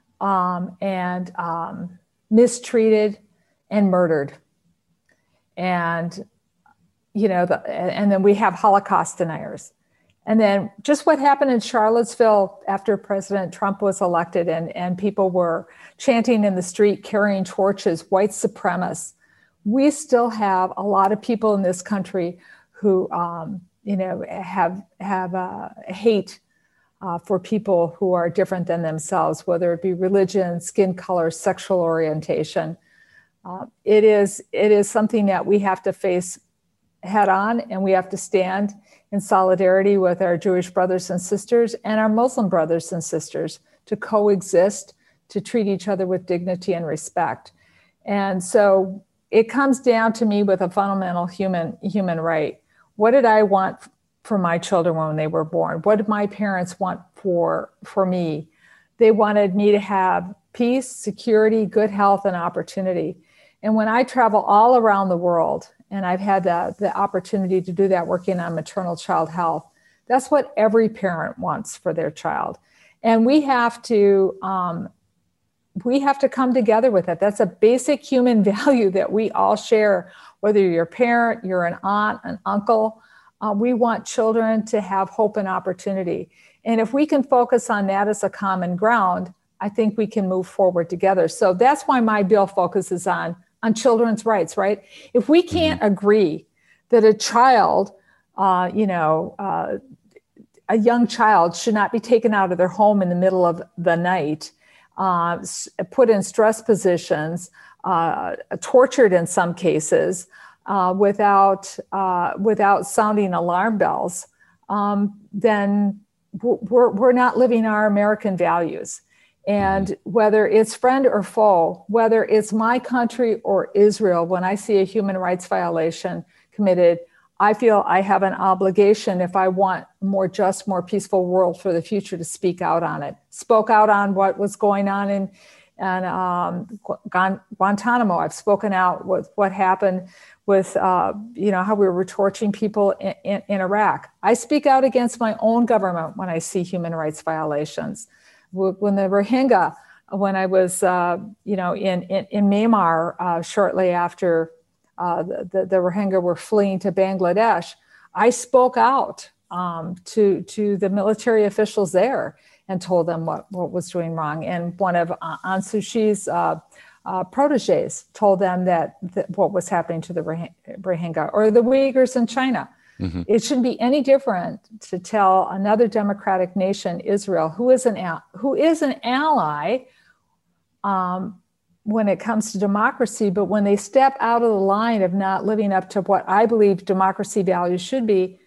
um, and um, mistreated and murdered. And, you know, the, and then we have Holocaust deniers. And then just what happened in Charlottesville after President Trump was elected and, and people were chanting in the street, carrying torches, white supremacists. We still have a lot of people in this country who, um, you know, have, have uh, hate uh, for people who are different than themselves, whether it be religion, skin color, sexual orientation. Uh, it is it is something that we have to face head on, and we have to stand in solidarity with our Jewish brothers and sisters and our Muslim brothers and sisters to coexist, to treat each other with dignity and respect. And so it comes down to me with a fundamental human human right. What did I want for my children when they were born? What did my parents want for, for me? They wanted me to have peace, security, good health, and opportunity. And when I travel all around the world, and I've had the, the opportunity to do that working on maternal child health, that's what every parent wants for their child. And we have to um, we have to come together with it. That's a basic human value that we all share, whether you're a parent, you're an aunt, an uncle. Uh, we want children to have hope and opportunity. And if we can focus on that as a common ground, I think we can move forward together. So that's why my bill focuses on on children's rights, right? If we can't mm-hmm. agree that a child, uh, you know, uh, a young child should not be taken out of their home in the middle of the night, uh, put in stress positions, uh, tortured in some cases, uh, without uh, without sounding alarm bells, um, then we're we're not living our American values. And whether it's friend or foe, whether it's my country or Israel, when I see a human rights violation committed, I feel I have an obligation, if I want a more just, more peaceful world for the future, to speak out on it. Spoke out on what was going on in, in um, Guantanamo. I've spoken out with what happened with, uh, you know, how we were torturing people in, in, in Iraq. I speak out against my own government when I see human rights violations. When the Rohingya, when I was, uh, you know, in, in, in Myanmar uh, shortly after uh, the, the Rohingya were fleeing to Bangladesh, I spoke out um, to, to the military officials there and told them what, what was doing wrong. And one of uh, Aung San Suu Kyi's uh, uh, proteges told them that, that what was happening to the Rohingya, or the Uyghurs in China. Mm-hmm. It shouldn't be any different to tell another democratic nation, Israel, who is an who is an ally um, when it comes to democracy, but when they step out of the line of not living up to what I believe democracy values should be,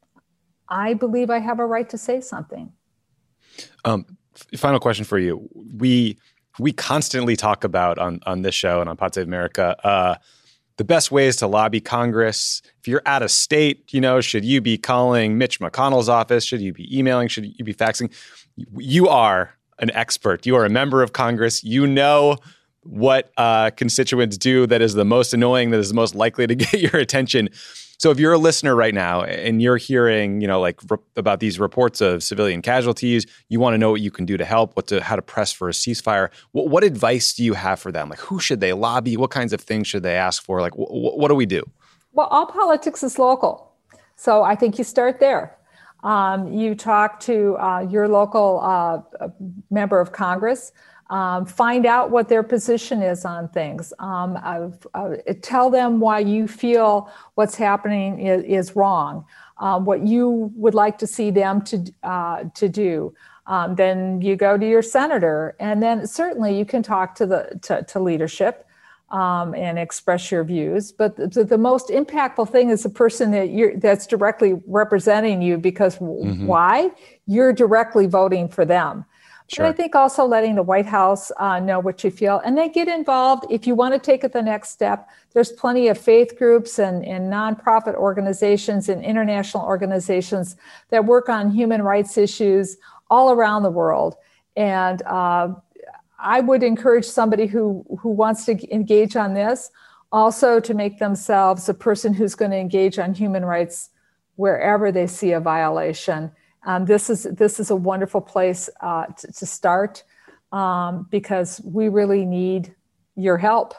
I believe I have a right to say something.
Um, final question for you: We we constantly talk about on on this show and on Pod Save America. Uh, The best ways to lobby Congress. If you're out of state, you know, should you be calling Mitch McConnell's office? Should you be emailing? Should you be faxing? You are an expert. You are a member of Congress. You know what uh, constituents do that is the most annoying, that is the most likely to get your attention. So if you're a listener right now and you're hearing, you know, like re- about these reports of civilian casualties, you want to know what you can do to help, what to how to press for a ceasefire. What, what advice do you have for them? Like, who should they lobby? What kinds of things should they ask for? Like, wh- what do we do?
Well, all politics is local, so I think you start there. Um, you talk to uh, your local uh, member of Congress. Um, find out what their position is on things. Um, uh, uh, tell them why you feel what's happening is, is wrong, um, what you would like to see them to uh, to do. Um, then you go to your senator, and then certainly you can talk to the to, to leadership um, and express your views. But the, the most impactful thing is the person that you're that's directly representing you, because mm-hmm. why? You're directly voting for them. Sure. But I think also letting the White House uh, know what you feel, and then get involved. If you want to take it the next step, there's plenty of faith groups and, and nonprofit organizations and international organizations that work on human rights issues all around the world. And uh, I would encourage somebody who, who wants to engage on this also to make themselves a person who's going to engage on human rights wherever they see a violation. Um, this is this is a wonderful place uh, to, to start um, because we really need your help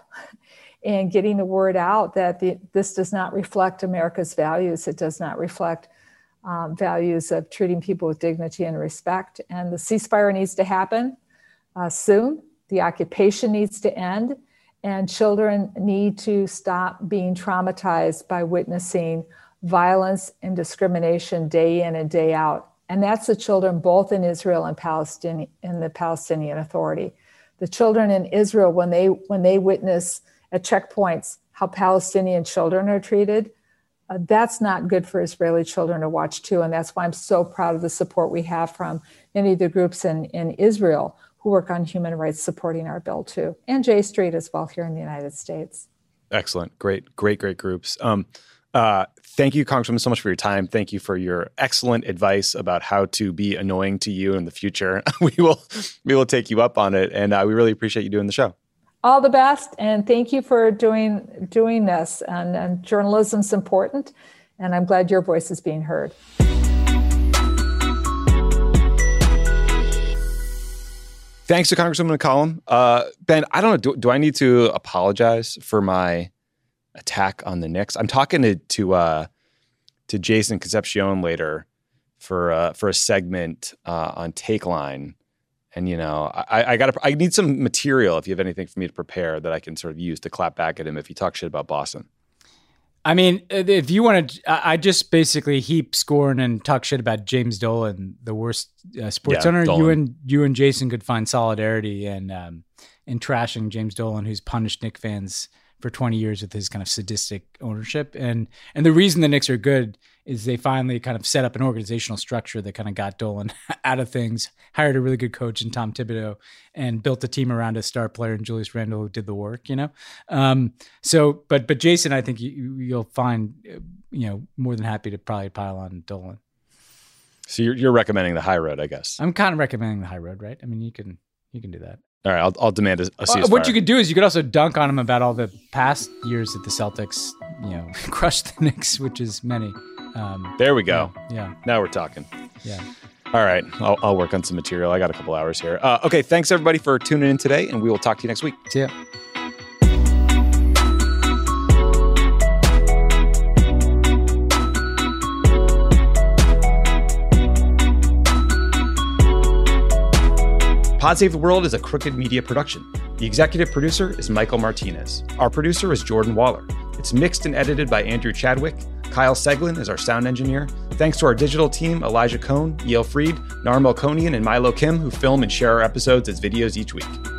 in getting the word out that the, this does not reflect America's values. It does not reflect um, values of treating people with dignity and respect. And the ceasefire needs to happen uh, soon. The occupation needs to end, and children need to stop being traumatized by witnessing violence and discrimination day in and day out. And that's the children both in Israel and Palestine, in the Palestinian Authority. The children in Israel, when they when they witness at checkpoints how Palestinian children are treated, uh, that's not good for Israeli children to watch too. And that's why I'm so proud of the support we have from many of the groups in, in Israel who work on human rights supporting our bill too, and J Street as well here in the United States.
Excellent. Great, great, great groups. Um, uh, thank you, Congresswoman, so much for your time. Thank you for your excellent advice about how to be annoying to you in the future. we will we will take you up on it, and uh, we really appreciate you doing the show.
All the best, and thank you for doing doing this. And, and journalism's important, and I'm glad your voice is being heard.
Thanks to Congresswoman McCollum. Uh, Ben, I don't know, do, do I need to apologize for my attack on the Knicks? I'm talking to to, uh, to Jason Concepcion later for uh, for a segment uh, on Take Line, And, you know, I, I got I need some material if you have anything for me to prepare that I can sort of use to clap back at him if he talks shit about Boston.
I mean, if you want to, I just basically heap scorn and talk shit about James Dolan, the worst uh, sports
Yeah,
owner.
Dolan.
You and you and Jason could find solidarity in um, in trashing James Dolan, who's punished Knicks fans for twenty years with his kind of sadistic ownership. And and the reason the Knicks are good is they finally kind of set up an organizational structure that kind of got Dolan out of things, hired a really good coach in Tom Thibodeau, and built a team around a star player in Julius Randle who did the work, you know? Um, so, but but Jason, I think you, you'll find, you know, more than happy to probably pile on Dolan.
So you're, you're recommending the high road, I guess.
I'm kind of recommending the high road, right? I mean, you can you can do that.
All right, I'll, I'll demand a, a ceasefire.
Uh, what you could do is you could also dunk on him about all the past years that the Celtics, you know, crushed the Knicks, which is many. Um,
there we go.
Yeah, yeah.
Now we're talking.
Yeah.
All right. I'll, I'll work on some material. I got a couple hours here. Uh, okay. Thanks, everybody, for tuning in today, and we will talk to you next week.
See ya.
Pod Save the World is a Crooked Media production. The executive producer is Michael Martinez. Our producer is Jordan Waller. It's mixed and edited by Andrew Chadwick. Kyle Seglin is our sound engineer. Thanks to our digital team, Elijah Cohn, Yale Freed, Nar Melkonian, and Milo Kim, who film and share our episodes as videos each week.